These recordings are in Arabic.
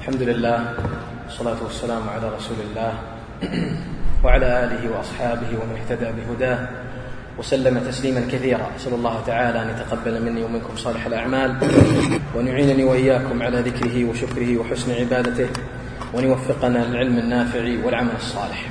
الحمد لله والصلاة والسلام على رسول الله وعلى آله وأصحابه ومن اهتدى بهداه وسلم تسليما كثيرا. أسأل الله تعالى أن يتقبل مني ومنكم صالح الأعمال، وأن يعينني وإياكم على ذكره وشكره وحسن عبادته، وأن يوفقنا للعلم النافع والعمل الصالح.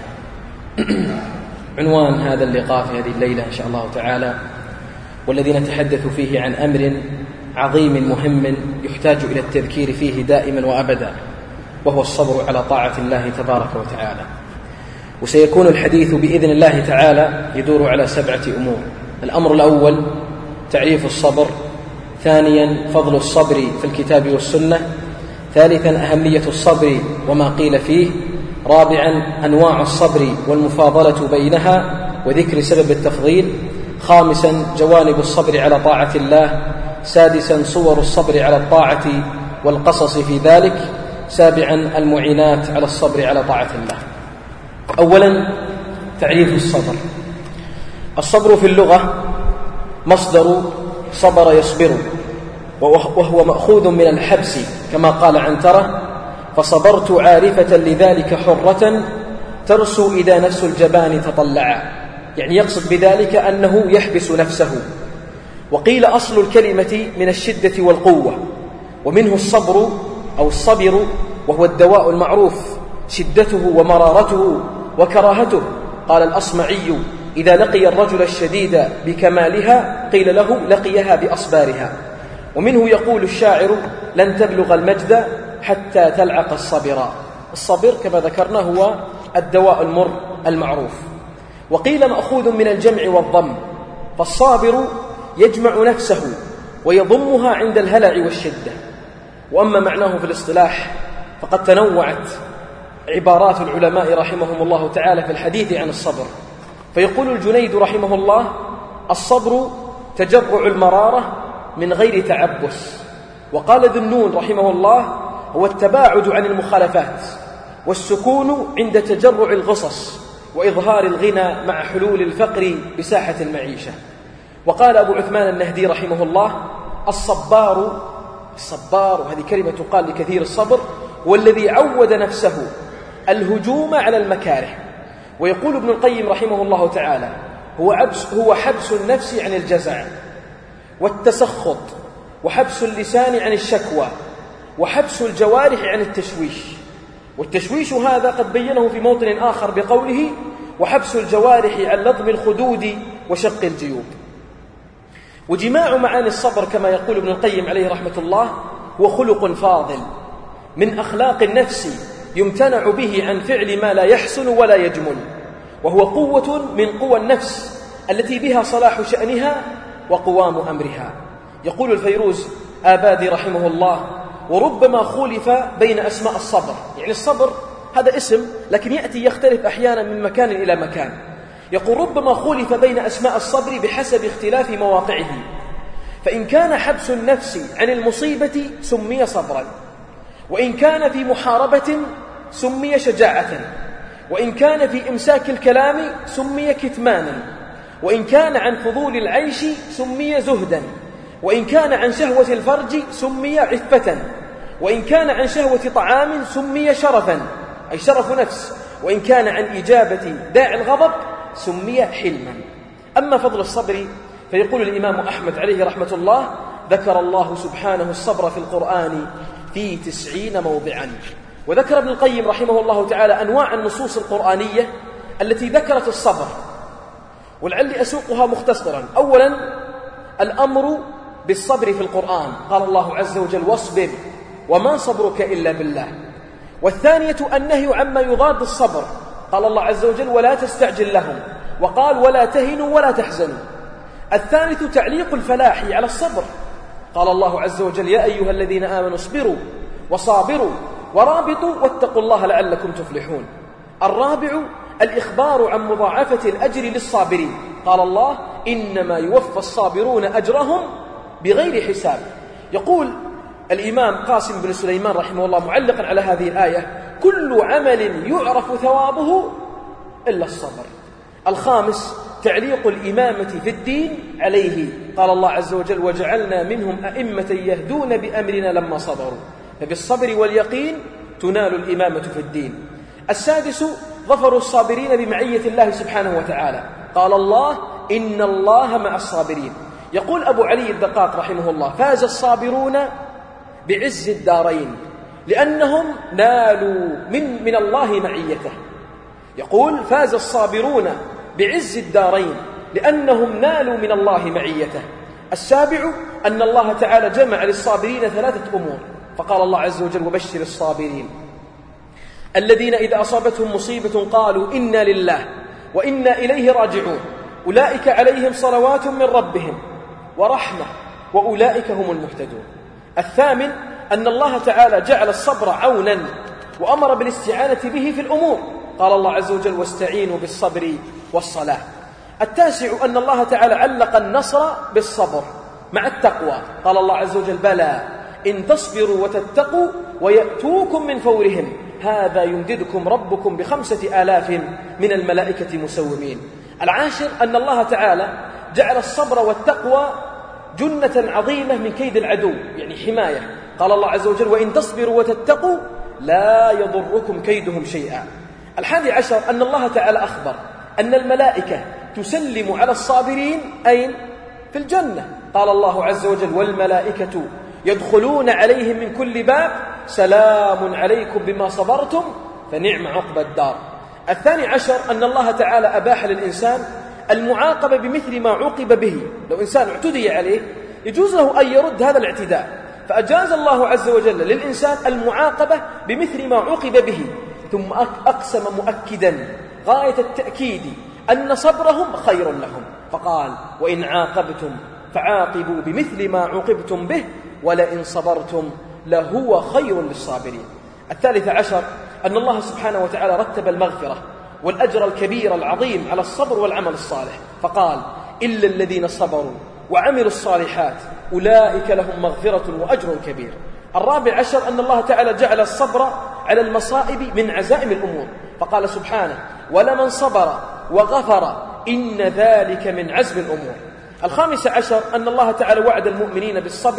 عنوان هذا اللقاء في هذه الليلة إن شاء الله تعالى، والذي نتحدث فيه عن أمر عظيم مهم يحتاج إلى التذكير فيه دائما وأبدا، وهو الصبر على طاعة الله تبارك وتعالى. وسيكون الحديث بإذن الله تعالى يدور على 7 أمور. الأمر الأول تعريف الصبر، ثانيا فضل الصبر في الكتاب والسنة، ثالثا أهمية الصبر وما قيل فيه، رابعا أنواع الصبر والمفاضلة بينها وذكر سبب التفضيل، خامسا جوانب الصبر على طاعة الله، سادسا صور الصبر على الطاعة والقصص في ذلك، سابعا المعينات على الصبر على طاعة الله. أولا تعريف الصبر. الصبر في اللغة مصدر صبر يصبر، وهو مأخوذ من الحبس كما قال عنترة: فصبرت عارفة لذلك حرة ترسو إذا نفس الجبان تطلعا، يعني يقصد بذلك أنه يحبس نفسه. وقيل أصل الكلمة من الشدة والقوة، ومنه الصبر أو الصبر، وهو الدواء المعروف شدته ومرارته وكراهته. قال الأصمعي: إذا لقي الرجل الشديد بكمالها قيل له لقيها بأصبارها. ومنه يقول الشاعر: لن تبلغ المجد حتى تلعق الصبر. الصبر كما ذكرنا هو الدواء المر المعروف. وقيل مأخوذ من الجمع والضم، فالصابر يجمع نفسه ويضمها عند الهلع والشدة. وأما معناه في الاصطلاح فقد تنوعت عبارات العلماء رحمهم الله تعالى في الحديث عن الصبر. فيقول الجنيد رحمه الله: الصبر تجرع المرارة من غير تعبس. وقال ذو النون رحمه الله: هو التباعد عن المخالفات، والسكون عند تجرع الغصص، وإظهار الغنى مع حلول الفقر بساحة المعيشة. وقال أبو عثمان النهدي رحمه الله: الصبار، وهذه كلمة تقال لكثير الصبر، والذي عود نفسه الهجوم على المكاره. ويقول ابن القيم رحمه الله تعالى: هو حبس النفس عن الجزع والتسخط، وحبس اللسان عن الشكوى، وحبس الجوارح عن التشويش. والتشويش هذا قد بينه في موطن آخر بقوله: وحبس الجوارح عن لضم الخدود وشق الجيوب. وجماع معاني الصبر كما يقول ابن القيم عليه رحمة الله هو خلق فاضل من أخلاق النفس يمتنع به عن فعل ما لا يحسن ولا يجمل، وهو قوة من قوى النفس التي بها صلاح شأنها وقوام أمرها. يقول الفيروز آبادي رحمه الله: وربما خولف بين أسماء الصبر، يعني الصبر هذا اسم لكن يأتي يختلف أحيانا من مكان إلى مكان. يقول: ربما خولف بين أسماء الصبر بحسب اختلاف مواقعه، فإن كان حبس النفس عن المصيبة سمي صبرا، وإن كان في محاربة سمي شجاعة، وإن كان في إمساك الكلام سمي كتمانا، وإن كان عن فضول العيش سمي زهدا، وإن كان عن شهوة الفرج سمي عفة، وإن كان عن شهوة طعام سمي شرفا أي شرف نفس، وإن كان عن إجابة داعي الغضب سمي حلما. أما فضل الصبر فيقول الإمام أحمد عليه رحمة الله: ذكر الله سبحانه الصبر في القرآن في 90 موضعا. وذكر ابن القيم رحمه الله تعالى أنواع النصوص القرآنية التي ذكرت الصبر، ولعلي أسوقها مختصرا. أولا الأمر بالصبر في القرآن، قال الله عز وجل: واصبر وما صبرك إلا بالله. والثانية النهي عما يضاد الصبر، قال الله عز وجل: ولا تستعجل لهم، وقال: ولا تهنوا ولا تحزنوا. الثالث تعليق الفلاح على الصبر، قال الله عز وجل: يا أيها الذين آمنوا اصبروا وصابروا ورابطوا واتقوا الله لعلكم تفلحون. الرابع الإخبار عن مضاعفة الأجر للصابرين، قال الله: إنما يوفى الصابرون أجرهم بغير حساب. يقول الإمام قاسم بن سليمان رحمه الله معلقا على هذه الآية: كل عمل يعرف ثوابه إلا الصبر. الخامس تعليق الإمامة في الدين عليه، قال الله عز وجل: وجعلنا منهم أئمة يهدون بأمرنا لما صبروا. فبالصبر واليقين تنال الإمامة في الدين. السادس ظفر الصابرين بمعية الله سبحانه وتعالى. قال الله: إن الله مع الصابرين. يقول أبو علي الدقاق رحمه الله: فاز الصابرون بعز الدارين لأنهم نالوا من الله معيته. يقول: فاز الصابرون بعز الدارين لأنهم نالوا من الله معيته. السابع أن الله تعالى جمع للصابرين 3 أمور، فقال الله عز وجل: وبشر الصابرين الذين إذا أصابتهم مصيبة قالوا إنا لله وإنا إليه راجعون أولئك عليهم صلوات من ربهم ورحمة وأولئك هم المهتدون. الثامن أن الله تعالى جعل الصبر عونا وأمر بالاستعانة به في الأمور، قال الله عز وجل: واستعينوا بالصبر والصلاة. التاسع أن الله تعالى علق النصر بالصبر مع التقوى، قال الله عز وجل: بلى إن تصبروا وتتقوا ويأتوكم من فورهم هذا يمددكم ربكم ب5,000 من الملائكة مسومين. العاشر أن الله تعالى جعل الصبر والتقوى جنة عظيمة من كيد العدو، يعني حماية، قال الله عز وجل: وإن تصبروا وتتقوا لا يضركم كيدهم شيئا. 11 أن الله تعالى أخبر أن الملائكة تسلم على الصابرين أين؟ في الجنة، قال الله عز وجل: والملائكة يدخلون عليهم من كل باب سلام عليكم بما صبرتم فنعم عقبى الدار. 12 أن الله تعالى أباح للإنسان المعاقبة بمثل ما عوقب به. لو إنسان اعتدي عليه يجوز له أن يرد هذا الاعتداء، فأجاز الله عز وجل للإنسان المعاقبة بمثل ما عوقب به، ثم أقسم مؤكدا غاية التأكيد أن صبرهم خير لهم، فقال: وإن عاقبتم فعاقبوا بمثل ما عوقبتم به ولئن صبرتم لهو خير للصابرين. 13 أن الله سبحانه وتعالى رتب المغفرة والأجر الكبير العظيم على الصبر والعمل الصالح، فقال: إلا الذين صبروا وعملوا الصالحات أولئك لهم مغفرة وأجر كبير. 14 أن الله تعالى جعل الصبر على المصائب من عزائم الأمور، فقال سبحانه: ولمن صبر وغفر إن ذلك من عزم الأمور. 15 أن الله تعالى وعد المؤمنين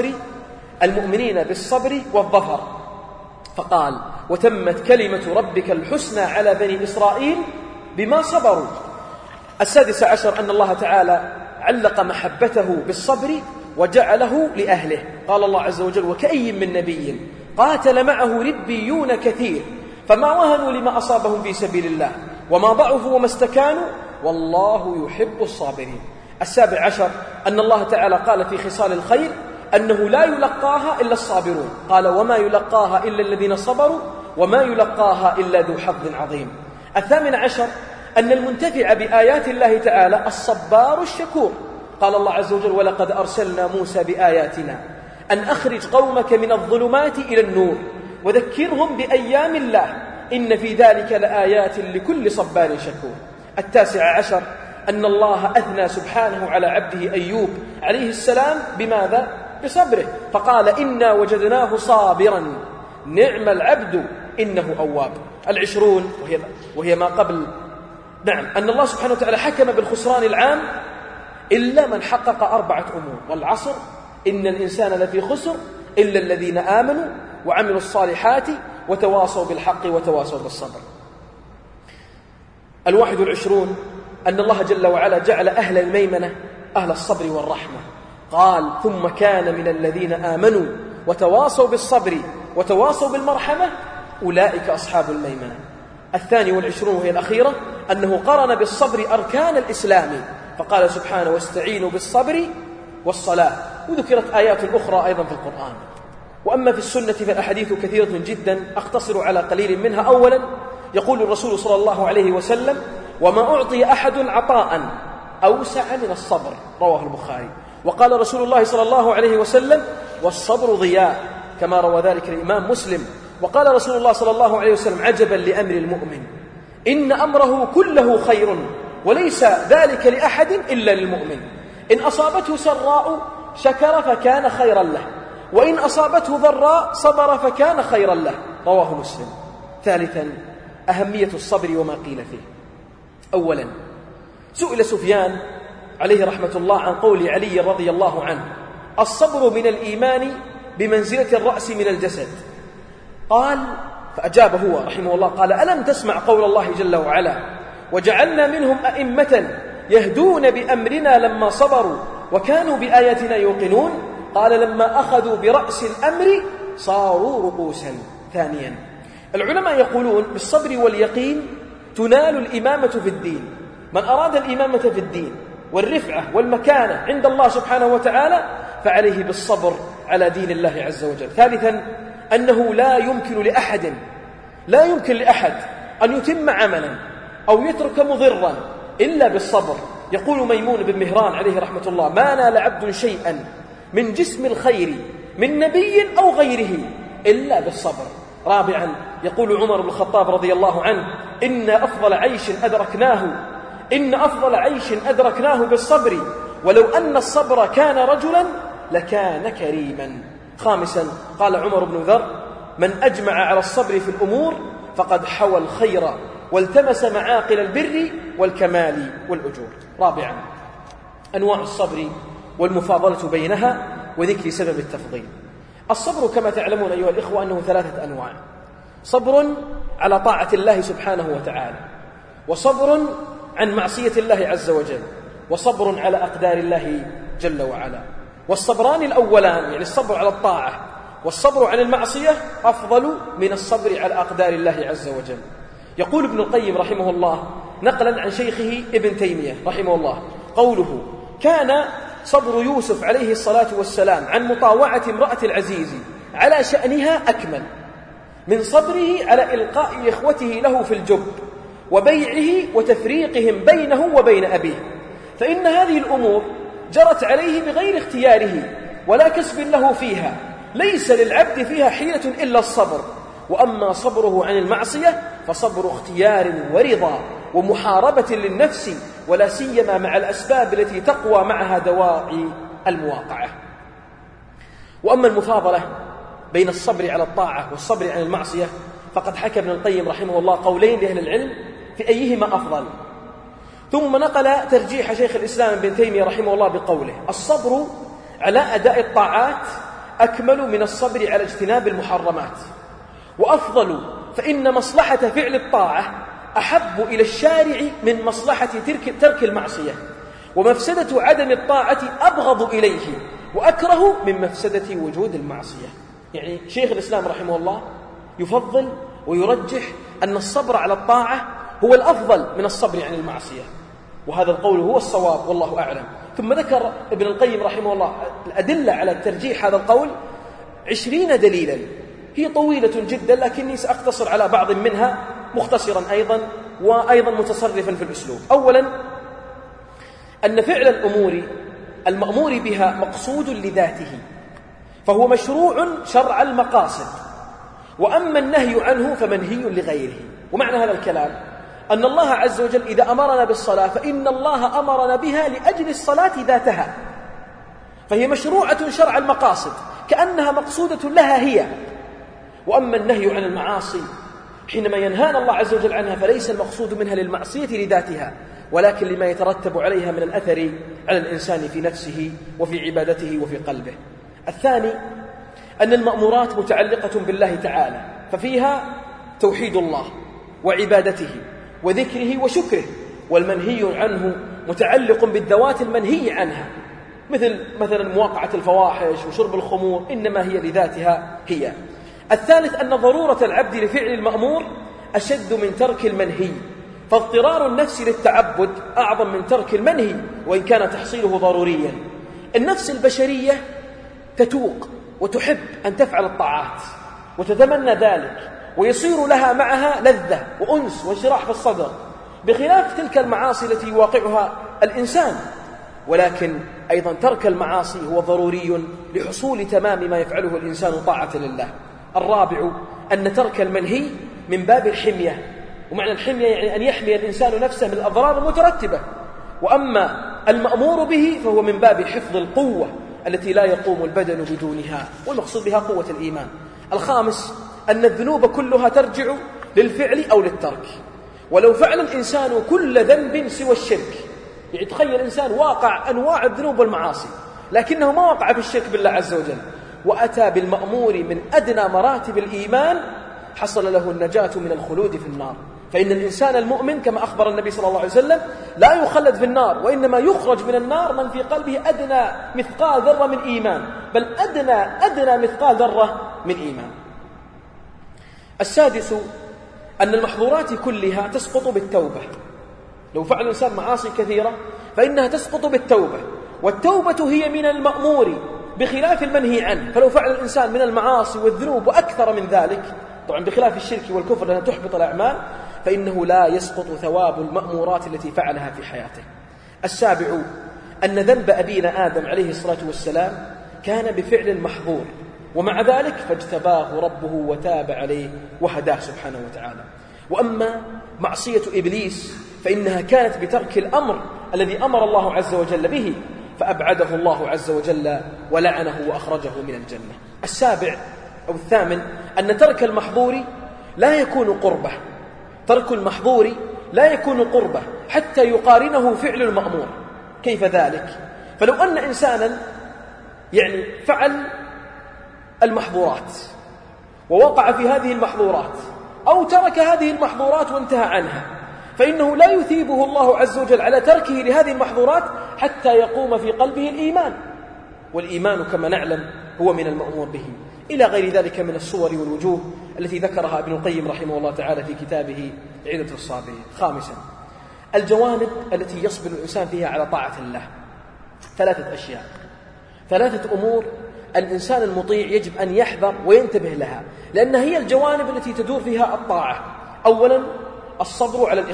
بالصبر والظفر، فقال: وتمت كلمة ربك الحسنى على بني إسرائيل بما صبروا. 16 أن الله تعالى علق محبته بالصبر وجعله لأهله، قال الله عز وجل: وكأي من نبي قاتل معه ربيون كثير فما وهنوا لما أصابهم في سبيل الله وما ضعفوا وما استكانوا والله يحب الصابرين. 17 أن الله تعالى قال في خصال الخير أنه لا يلقاها إلا الصابرون، قال: وما يلقاها إلا الذين صبروا وما يلقاها إلا ذو حظ عظيم. 18 أن المنتفع بآيات الله تعالى الصبار الشكور، قال الله عز وجل: ولقد أرسلنا موسى بآياتنا أن أخرج قومك من الظلمات إلى النور وذكرهم بأيام الله إن في ذلك لآيات لكل صبار شكور. 19 أن الله أثنى سبحانه على عبده أيوب عليه السلام بماذا؟ بصبره، فقال: إنا وجدناه صابرا نعم العبد إنه أواب. 20 وهي ما قبل، نعم، أن الله سبحانه وتعالى حكم بالخسران العام إلا من حقق 4 أمور: والعصر إن الإنسان لفي خسر إلا الذين آمنوا وعملوا الصالحات وتواصوا بالحق وتواصوا بالصبر. 21 أن الله جل وعلا جعل أهل الميمنة أهل الصبر والرحمة، قال: ثم كان من الذين آمنوا وتواصوا بالصبر وتواصوا بالمرحمة أولئك أصحاب الميمنة. 22 وهي الأخيرة أنه قرن بالصبر أركان الإسلام، فقال سبحانه: واستعينوا بالصبر والصلاة، وذكرت آيات أخرى أيضا في القرآن. وأما في السنة فالأحاديث كثيرة جدا، أقتصر على قليل منها. أولا يقول الرسول صلى الله عليه وسلم: وما أعطي أحد عطاء أوسع من الصبر، رواه البخاري. وقال رسول الله صلى الله عليه وسلم: والصبر ضياء، كما روى ذلك الإمام مسلم. وقال رسول الله صلى الله عليه وسلم: عجبا لأمر المؤمن إن أمره كله خير وليس ذلك لأحد إلا للمؤمن، إن أصابته سراء شكر فكان خيرا له وإن أصابته ضراء صبر فكان خيرا له، رواه مسلم. ثالثا أهمية الصبر وما قيل فيه. أولا سئل سفيان عليه رحمة الله عن قول علي رضي الله عنه: الصبر من الإيمان بمنزلة الرأس من الجسد، قال: فأجاب هو رحمه الله قال: ألم تسمع قول الله جل وعلا: وجعلنا منهم أئمة يهدون بأمرنا لما صبروا وكانوا بآياتنا يوقنون. قال: لما أخذوا برأس الأمر صاروا رؤوسا. ثانيا، العلماء يقولون بالصبر واليقين تنال الإمامة في الدين. من أراد الإمامة في الدين والرفعة والمكانة عند الله سبحانه وتعالى فعليه بالصبر على دين الله عز وجل. ثالثا، أنه لا يمكن لأحد أن يتم عملا أو يترك مضرا إلا بالصبر. يقول ميمون بن مهران عليه رحمة الله: ما نال عبد شيئا من جسم الخير من نبي أو غيره إلا بالصبر. رابعا، يقول عمر بن الخطاب رضي الله عنه: إن أفضل عيش أدركناه بالصبر، ولو أن الصبر كان رجلا لكان كريما. خامسا، قال عمر بن ذر: من أجمع على الصبر في الأمور فقد حوى الخير والتمس معاقل البر والكمال والأجور. رابعا، أنواع الصبر والمفاضلة بينها وذكر سبب التفضيل. الصبر كما تعلمون أيها الإخوة أنه 3 أنواع: صبر على طاعة الله سبحانه وتعالى، وصبر عن معصية الله عز وجل، وصبر على أقدار الله جل وعلا. والصبران الأولان يعني الصبر على الطاعة والصبر عن المعصية أفضل من الصبر على أقدار الله عز وجل. يقول ابن القيم رحمه الله نقلا عن شيخه ابن تيمية رحمه الله قوله: كان صبر يوسف عليه الصلاة والسلام عن مطاوعة امرأة العزيز على شأنها أكمل من صبره على إلقاء إخوته له في الجب وبيعه وتفريقهم بينه وبين أبيه، فإن هذه الأمور جرت عليه بغير اختياره ولا كسب له فيها، ليس للعبد فيها حيلة إلا الصبر. وأما صبره عن المعصية فصبر اختيار ورضا ومحاربة للنفس، ولا سيما مع الأسباب التي تقوى معها دواعي المواقعة. وأما المفاضلة بين الصبر على الطاعة والصبر عن المعصية فقد حكى ابن القيم رحمه الله قولين لأهل العلم في أيهما أفضل، ثم نقل ترجيح شيخ الإسلام ابن تيمية رحمه الله بقوله: الصبر على أداء الطاعات أكمل من الصبر على اجتناب المحرمات، وأفضل، فإن مصلحة فعل الطاعة أحب إلى الشارع من مصلحة ترك المعصية، ومفسدة عدم الطاعة أبغض إليه وأكره من مفسدة وجود المعصية. يعني شيخ الإسلام رحمه الله يفضل ويرجح أن الصبر على الطاعة هو الأفضل من الصبر عن المعصية، وهذا القول هو الصواب والله أعلم. ثم ذكر ابن القيم رحمه الله الأدلة على ترجيح هذا القول 20 دليلا، هي طويلة جدا لكني سأقتصر على بعض منها مختصرا وأيضا متصرفا في الأسلوب. أولا، أن فعل الأمور المأمور بها مقصود لذاته فهو مشروع شرع المقاصد، وأما النهي عنه فمنهي لغيره. ومعنى هذا الكلام أن الله عز وجل إذا أمرنا بالصلاة فإن الله أمرنا بها لأجل الصلاة ذاتها، فهي مشروعة شرع المقاصد كأنها مقصودة لها هي. وأما النهي عن المعاصي حينما ينهانا الله عز وجل عنها فليس المقصود منها للمعصية لذاتها، ولكن لما يترتب عليها من الأثر على الإنسان في نفسه وفي عبادته وفي قلبه. الثاني، أن المأمورات متعلقة بالله تعالى، ففيها توحيد الله وعبادته وذكره وشكره، والمنهي عنه متعلق بالذوات المنهي عنها، مثل مواقعة الفواحش وشرب الخمور، إنما هي لذاتها هي. الثالث، أن ضرورة العبد لفعل المأمور أشد من ترك المنهي، فاضطرار النفس للتعبد أعظم من ترك المنهي وإن كان تحصيله ضروريا. النفس البشرية تتوق وتحب أن تفعل الطاعات وتتمنى ذلك، ويصير لها معها لذة وأنس وانشراح في الصدر، بخلاف تلك المعاصي التي يواقعها الإنسان. ولكن أيضا ترك المعاصي هو ضروري لحصول تمام ما يفعله الإنسان طاعة لله. الرابع، أن ترك المنهي من باب الحمية، ومعنى الحمية يعني أن يحمي الإنسان نفسه من الأضرار المترتبة. وأما المأمور به فهو من باب حفظ القوة التي لا يقوم البدن بدونها، والمقصود بها قوة الإيمان. الخامس، أن الذنوب كلها ترجع للفعل أو للترك، ولو فعل الإنسان كل ذنب سوى الشرك، يعني تخيل إنسان واقع أنواع الذنوب والمعاصي لكنه ما وقع في الشرك بالله عز وجل، وأتى بالمأمور من أدنى مراتب الإيمان حصل له النجاة من الخلود في النار. فإن الإنسان المؤمن كما أخبر النبي صلى الله عليه وسلم لا يخلد في النار، وإنما يخرج من النار من في قلبه أدنى مثقال ذرة من إيمان، بل أدنى مثقال ذرة من إيمان. السادس أن المحظورات كلها تسقط بالتوبة. لو فعل الإنسان معاصي كثيرة فإنها تسقط بالتوبة، والتوبة هي من المأمور بخلاف المنهي عنه. فلو فعل الإنسان من المعاصي والذنوب وأكثر من ذلك، طبعا بخلاف الشرك والكفر لأنها تحبط الأعمال، فإنه لا يسقط ثواب المأمورات التي فعلها في حياته. السابع أن ذنب أبينا آدم عليه الصلاة والسلام كان بفعل محظور، ومع ذلك فاجتباه ربه وتاب عليه وهداه سبحانه وتعالى. وأما معصية إبليس فإنها كانت بترك الأمر الذي أمر الله عز وجل به، فأبعده الله عز وجل ولعنه وأخرجه من الجنة. السابع أو الثامن أن ترك المحظور لا يكون قربة. ترك المحظور لا يكون قربة حتى يقارنه فعل المأمور. كيف ذلك؟ فلو أن إنسانا فعل المحظورات ووقع في هذه المحظورات، أو ترك هذه المحظورات وانتهى عنها، فإنه لا يثيبه الله عز وجل على تركه لهذه المحظورات حتى يقوم في قلبه الإيمان، والإيمان كما نعلم هو من المأمور به، إلى غير ذلك من الصور والوجوه التي ذكرها ابن القيم رحمه الله تعالى في كتابه عدة الصابرين. خامسا الجوانب التي يصبر الإنسان فيها على طاعة الله. 3 أشياء، 3 أمور الإنسان المطيع يجب أن يحذر وينتبه لها، لأن هي الجوانب التي تدور فيها الطاعة. أولا الصبر على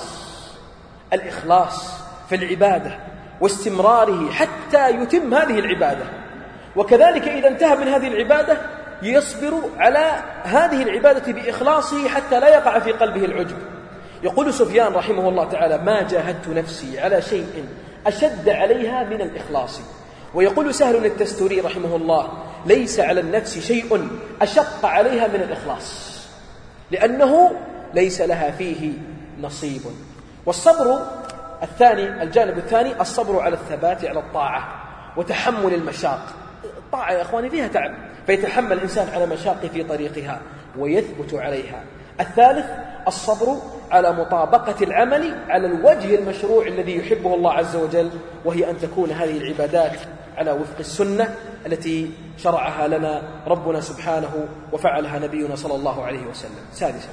الإخلاص في العبادة واستمراره حتى يتم هذه العبادة، وكذلك إذا انتهى من هذه العبادة يصبر على هذه العبادة بإخلاصه حتى لا يقع في قلبه العجب. يقول سفيان رحمه الله تعالى: ما جاهدت نفسي على شيء أشد عليها من الإخلاص. ويقول سهل التستوري رحمه الله: ليس على النفس شيء أشق عليها من الإخلاص، لأنه ليس لها فيه نصيب. والصبر الثاني، الجانب الثاني، الصبر على الثبات على الطاعة وتحمل المشاق. الطاعة يا أخواني فيها تعب، فيتحمل الإنسان على مشاق في طريقها ويثبت عليها. الثالث الصبر على مطابقة العمل على الوجه المشروع الذي يحبه الله عز وجل، وهي أن تكون هذه العبادات على وفق السنة التي شرعها لنا ربنا سبحانه وفعلها نبينا صلى الله عليه وسلم. سادسا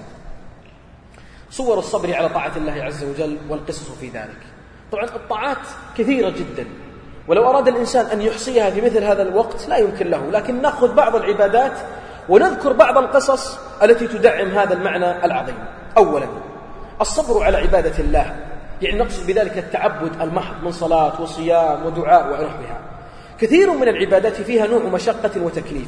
صور الصبر على طاعة الله عز وجل والقصص في ذلك. طبعا الطاعات كثيرة جدا، ولو أراد الإنسان أن يحصيها في مثل هذا الوقت لا يمكن له، لكن نأخذ بعض العبادات ونذكر بعض القصص التي تدعم هذا المعنى العظيم. أولا الصبر على عبادة الله، نقصد بذلك التعبد المحض من صلاة وصيام ودعاء ونحوها. كثير من العبادات فيها نوع مشقة وتكليف،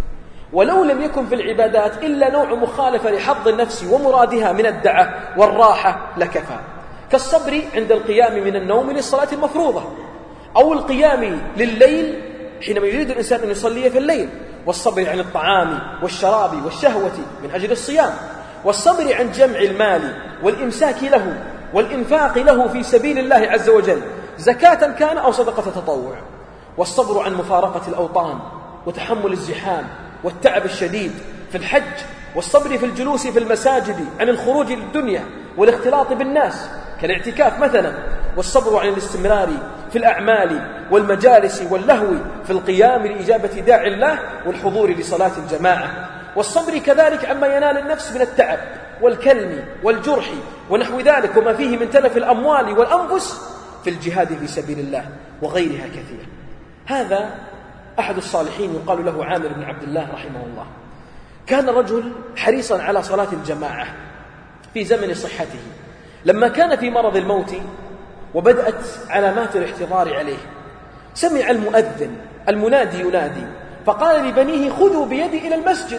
ولو لم يكن في العبادات إلا نوع مخالفة لحظ النفس ومرادها من الدعة والراحة لكفى، كالصبر عند القيام من النوم للصلاة المفروضة، أو القيام لليل حينما يريد الإنسان أن يصلي في الليل، والصبر عن الطعام والشراب والشهوة من أجل الصيام، والصبر عن جمع المال والإمساك له والإنفاق له في سبيل الله عز وجل، زكاة كان أو صدقة تطوع، والصبر عن مفارقة الأوطان وتحمل الزحام والتعب الشديد في الحج، والصبر في الجلوس في المساجد عن الخروج للدنيا والاختلاط بالناس كالاعتكاف مثلا، والصبر عن الاستمرار في الأعمال والمجالس واللهو في القيام لإجابة داعي الله والحضور لصلاة الجماعة، والصبر كذلك عما ينال النفس من التعب والكلم والجرح ونحو ذلك وما فيه من تلف الأموال والأنفس في الجهاد في سبيل الله وغيرها كثير. هذا أحد الصالحين يقال له عامر بن عبد الله رحمه الله، كان رجل حريصا على صلاة الجماعة في زمن صحته. لما كان في مرض الموت وبدأت علامات الاحتضار عليه، سمع المؤذن المنادي ينادي، فقال لبنيه: خذوا بيدي إلى المسجد.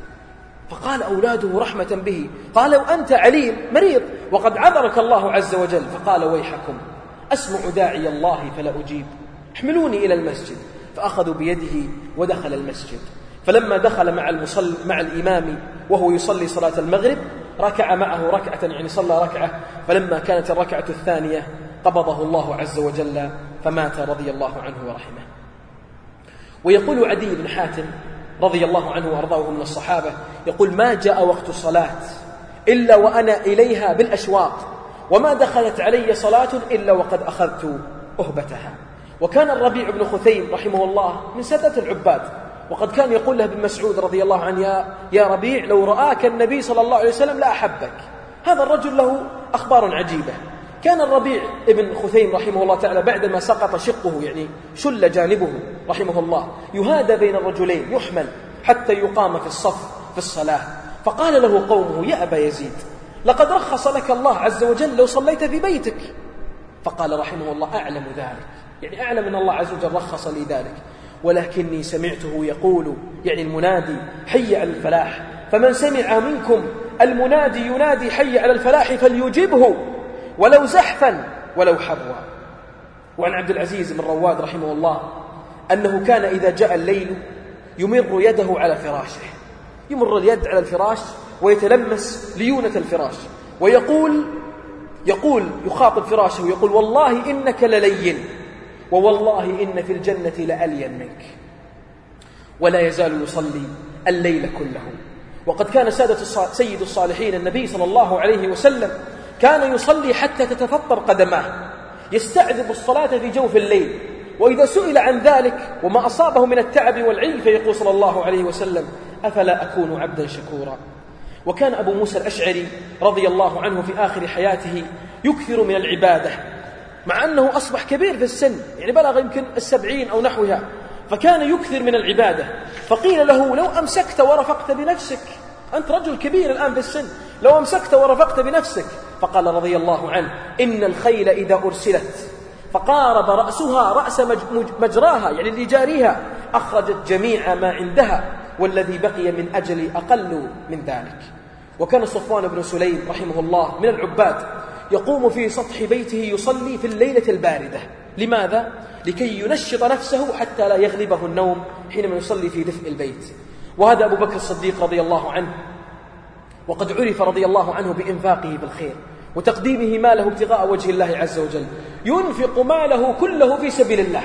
فقال أولاده رحمة به: قال: وأنت عليل مريض وقد عذرك الله عز وجل. فقال: ويحكم، أسمع داعي الله فلا أجيب، احملوني إلى المسجد. فأخذوا بيده ودخل المسجد. فلما دخل مع الإمام وهو يصلي صلاة المغرب ركع معه ركعة، صلى ركعة، فلما كانت الركعة الثانية قبضه الله عز وجل فمات رضي الله عنه ورحمه. ويقول عدي بن حاتم رضي الله عنه وأرضاه من الصحابة يقول: ما جاء وقت الصلاة إلا وأنا إليها بالأشواط، وما دخلت علي صلاة إلا وقد أخذت أهبتها. وكان الربيع بن خثيم رحمه الله من سادة العباد، وقد كان يقول له ابن مسعود رضي الله عنه: يا ربيع، لو رآك النبي صلى الله عليه وسلم لأحبك. هذا الرجل له أخبار عجيبة. كان الربيع ابن خثيم رحمه الله تعالى بعدما سقط شقه، يعني شل جانبه رحمه الله، يهادى بين الرجلين يحمل حتى يقام في الصف في الصلاة. فقال له قومه: يا أبا يزيد، لقد رخص لك الله عز وجل لو صليت في بيتك. فقال رحمه الله: أعلم ذلك، يعني أعلم أن الله عز وجل رخص لي ذلك، ولكني سمعته يقول، يعني المنادي: حي على الفلاح، فمن سمع منكم المنادي ينادي حي على الفلاح فليجبه ولو زحفا ولو حبوا. وعن عبد العزيز بن رواد رحمه الله أنه كان إذا جاء الليل يمر يده على فراشه، يمر اليد على الفراش ويتلمس ليونة الفراش، ويقول يخاطب فراشه ويقول: والله إنك للين، ووالله إن في الجنة لألين منك. ولا يزال يصلي الليل كله. وقد كان سيد الصالحين النبي صلى الله عليه وسلم كان يصلي حتى تتفطر قدماه، يستعذب الصلاة في جوف الليل. وإذا سئل عن ذلك وما أصابه من التعب والعي فيقول صلى الله عليه وسلم: أفلا أكون عبدا شكورا. وكان أبو موسى الأشعري رضي الله عنه في آخر حياته يكثر من العبادة، مع أنه أصبح كبير في السن، يعني بلغ يمكن 70 أو نحوها، فكان يكثر من العبادة. فقيل له: لو أمسكت ورفقت بنفسك، أنت رجل كبير الآن في السن، لو أمسكت ورفقت بنفسك. فقال رضي الله عنه: إن الخيل إذا أرسلت فقارب رأسها رأس مجراها، يعني اللي جاريها، أخرجت جميع ما عندها، والذي بقي من أجل أقل من ذلك. وكان صفوان بن سليم رحمه الله من العباد يقوم في سطح بيته يصلي في الليلة الباردة. لماذا؟ لكي ينشط نفسه حتى لا يغلبه النوم حينما يصلي في دفء البيت. وهذا أبو بكر الصديق رضي الله عنه، وقد عرف رضي الله عنه بإنفاقه بالخير وتقديمه ماله ابتغاء وجه الله عز وجل، ينفق ماله كله في سبيل الله.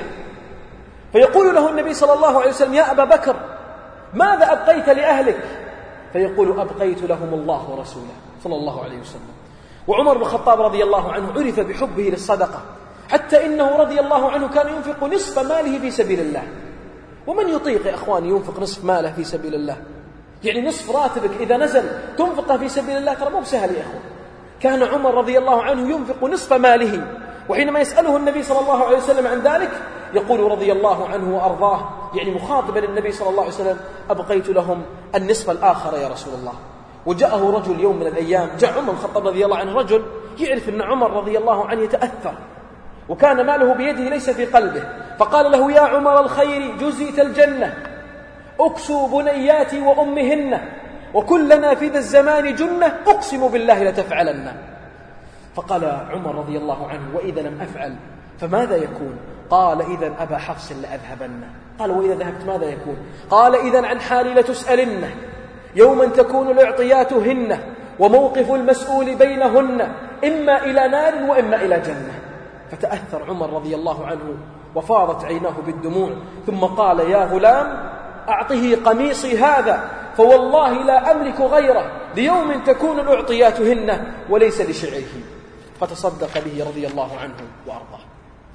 فيقول له النبي صلى الله عليه وسلم: يا أبا بكر، ماذا أبقيت لأهلك؟ فيقول: أبقيت لهم الله ورسوله صلى الله عليه وسلم. وعمر بن الخطاب رضي الله عنه عرف بحبه للصدقة، حتى إنه رضي الله عنه كان ينفق نصف ماله في سبيل الله. ومن يطيق يا أخواني ينفق نصف ماله في سبيل الله؟ يعني نصف راتبك إذا نزل تنفقه في سبيل الله، ترى مو بسهل يا أخوان. كان عمر رضي الله عنه ينفق نصف ماله، وحينما يسأله النبي صلى الله عليه وسلم عن ذلك يقول رضي الله عنه وأرضاه، يعني مخاطبا النبي صلى الله عليه وسلم: أبقيت لهم النصف الآخر يا رسول الله. وجاءه رجل يوم من الأيام، جاء عمر الخطاب رضي الله عنه، رجل يعرف أن عمر رضي الله عنه يتأثر، وكان ماله بيده ليس في قلبه، فقال له: يا عمر الخير، جزيت الجنة، أكسوا بنياتي وأمهن، وكلنا في ذا الزمان جنة، أقسم بالله لتفعلن. فقال عمر رضي الله عنه: وإذا لم أفعل فماذا يكون؟ قال: إذن أبا حفص لأذهبن. قال: وإذا ذهبت ماذا يكون؟ قال: إذن عن حالي لتسألن، يوما تكون الإعطياتهن وموقف المسؤول بينهن، إما إلى نار وإما إلى جنة. فتأثر عمر رضي الله عنه وفاضت عيناه بالدموع، ثم قال: يا غلام، أعطه قميصي هذا، فوالله لا أملك غيره، ليوم تكون الأعطياتهن وليس لشعره. فتصدق به رضي الله عنه وأرضاه.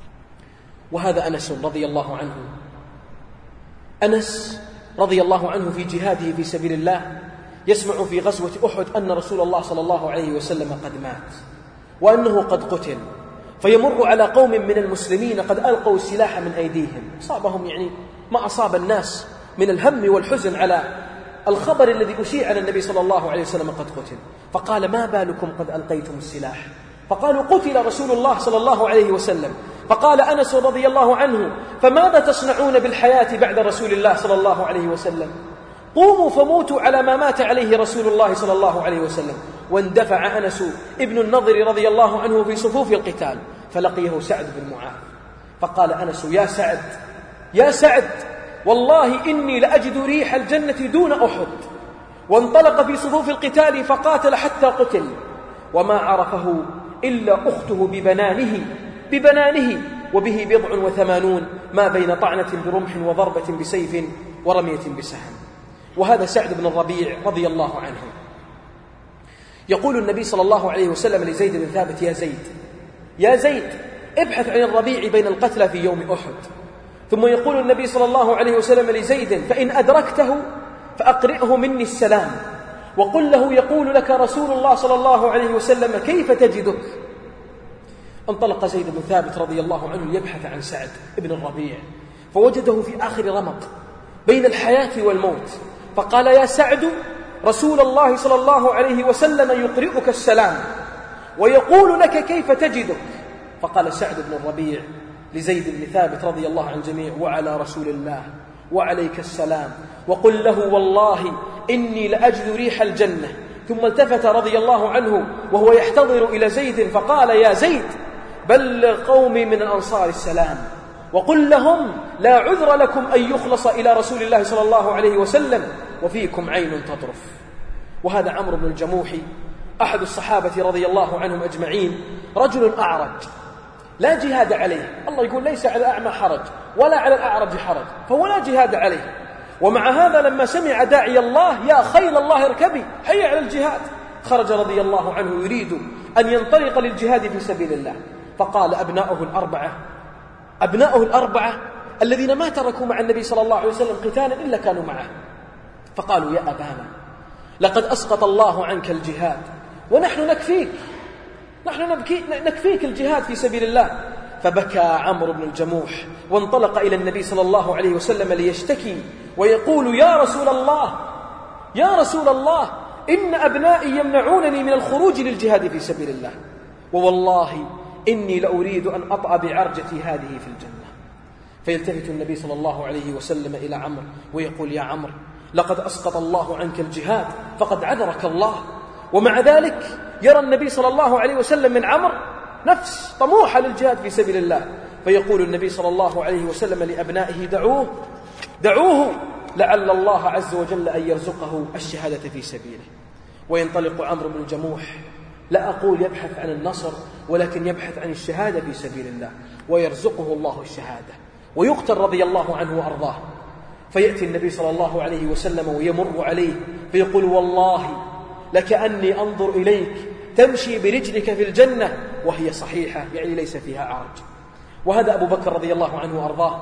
وهذا أنس رضي الله عنه. أنس رضي الله عنه في جهاده في سبيل الله يسمع في غزوة أحد أن رسول الله صلى الله عليه وسلم قد مات وأنه قد قتل، فيمر على قوم من المسلمين قد ألقوا السلاح من أيديهم، أصابهم يعني ما أصاب الناس من الهم والحزن على الخبر الذي أشيع عن النبي صلى الله عليه وسلم قد قتل. فقال: ما بالكم قد ألقيتم السلاح؟ فقالوا: قتل رسول الله صلى الله عليه وسلم. فقال أنس رضي الله عنه: فماذا تصنعون بالحياة بعد رسول الله صلى الله عليه وسلم؟ قوموا فموتوا على ما مات عليه رسول الله صلى الله عليه وسلم. واندفع أنس ابن النضر رضي الله عنه في صفوف القتال، فلقيه سعد بن معاذ، فقال أنس: يا سعد، والله إني لأجد ريح الجنة دون أحد. وانطلق في صفوف القتال فقاتل حتى قتل، وما عرفه إلا أخته ببنانه وبه 87 ما بين طعنة برمح وضربة بسيف ورمية بسهم. وهذا سعد بن الربيع رضي الله عنه. يقول النبي صلى الله عليه وسلم لزيد بن ثابت: يا زيد ابحث عن الربيع بين القتلى في يوم أحد. ثم يقول النبي صلى الله عليه وسلم لزيد: فإن أدركته فأقرئه مني السلام وقل له يقول لك رسول الله صلى الله عليه وسلم كيف تجدك. انطلق زيد بن ثابت رضي الله عنه يبحث عن سعد بن الربيع، فوجده في آخر رمق بين الحياة والموت، فقال: يا سعد، رسول الله صلى الله عليه وسلم يقرئك السلام ويقول لك كيف تجدك. فقال سعد بن الربيع لزيد بن ثابت رضي الله عن الجميع: وعلى رسول الله وعليك السلام، وقل له والله إني لأجد ريح الجنة. ثم التفت رضي الله عنه وهو يحتضر إلى زيد فقال: يا زيد، بلغ قومي من الأنصار السلام وقل لهم لا عذر لكم أن يخلص إلى رسول الله صلى الله عليه وسلم وفيكم عين تطرف. وهذا عمرو بن الجموح أحد الصحابة رضي الله عنهم أجمعين، رجل أعرج لا جهاد عليه. الله يقول: ليس على الأعمى حرج ولا على الأعرج حرج، فهو لا جهاد عليه. ومع هذا لما سمع داعي الله: يا خيل الله اركبي حي على الجهاد، خرج رضي الله عنه يريد أن ينطلق للجهاد في سبيل الله. فقال أبناؤه الأربعة الذين ما تركوا مع النبي صلى الله عليه وسلم قتالا إلا كانوا معه، فقالوا: يا أبانا، لقد أسقط الله عنك الجهاد ونحن نكفيك الجهاد في سبيل الله. فبكى عمرو بن الجموح وانطلق إلى النبي صلى الله عليه وسلم ليشتكي ويقول: يا رسول الله، إن أبنائي يمنعونني من الخروج للجهاد في سبيل الله، ووالله إني لأريد أن أطأ بعرجتي هذه في الجنة. فيلتفت النبي صلى الله عليه وسلم إلى عمرو ويقول: يا عمرو، لقد أسقط الله عنك الجهاد فقد عذرك الله. ومع ذلك يرى النبي صلى الله عليه وسلم من عمرو نفس طموحة للجهاد في سبيل الله. فيقول النبي صلى الله عليه وسلم لأبنائه: دعوه لعل الله عز وجل أن يرزقه الشهادة في سبيله. وينطلق عمرو بن الجموح، لا أقول يبحث عن النصر، ولكن يبحث عن الشهادة في سبيل الله، ويرزقه الله الشهادة ويقتل رضي الله عنه وأرضاه. فيأتي النبي صلى الله عليه وسلم ويمر عليه فيقول: والله لكأني أنظر إليك تمشي برجلك في الجنة وهي صحيحة، يعني ليس فيها عرج. وهذا أبو بكر رضي الله عنه وأرضاه.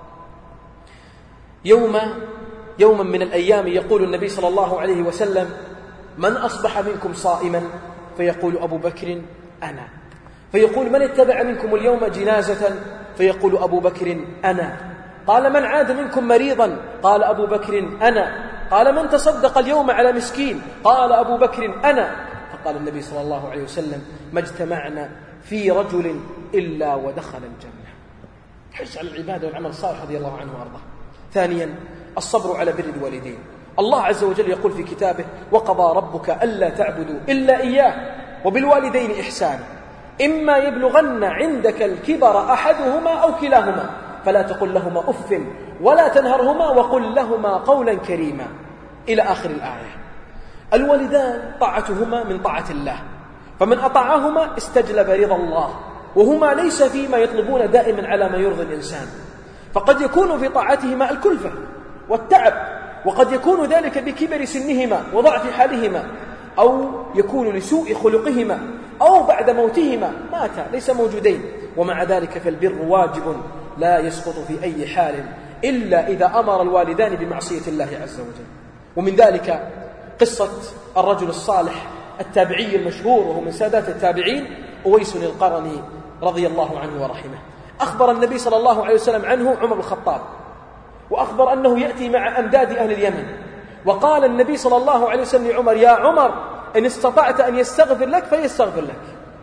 يوما من الأيام يقول النبي صلى الله عليه وسلم: من أصبح منكم صائما؟ فيقول أبو بكر: أنا. فيقول: من اتبع منكم اليوم جنازة؟ فيقول أبو بكر: أنا. قال: من عاد منكم مريضا؟ قال أبو بكر: أنا. قال: من تصدق اليوم على مسكين؟ قال أبو بكر: أنا. فقال النبي صلى الله عليه وسلم: ما اجتمعنا في رجل إلا ودخل الجنة. حرص على العبادة والعمل الصالح رضي الله عنه وأرضاه. ثانيا، الصبر على بر الوالدين. الله عز وجل يقول في كتابه: وقضى ربك ألا تعبدوا إلا إياه وبالوالدين إحسانا إما يبلغن عندك الكبر أحدهما أو كلاهما فلا تقل لهما أف ولا تنهرهما وقل لهما قولا كريما، إلى آخر الآية. الوالدان طاعتهما من طاعة الله، فمن أطاعهما استجلب رضا الله، وهما ليس فيما يطلبون دائما على ما يرضي الإنسان. فقد يكون في طاعتهما الكلفة والتعب، وقد يكون ذلك بكبر سنهما وضعف حالهما، أو يكون لسوء خلقهما، أو بعد موتهما ماتا ليس موجودين. ومع ذلك فالبر واجب لا يسقط في أي حال إلا إذا أمر الوالدان بمعصية الله عز وجل. ومن ذلك قصة الرجل الصالح التابعي المشهور، وهو من سادات التابعين، أويس القرني رضي الله عنه ورحمه. أخبر النبي صلى الله عليه وسلم عنه عمر الخطاب، وأخبر أنه يأتي مع أمداد أهل اليمن. وقال النبي صلى الله عليه وسلم لعمر: يا عمر، إن استطعت أن يستغفر لك فيستغفر لك.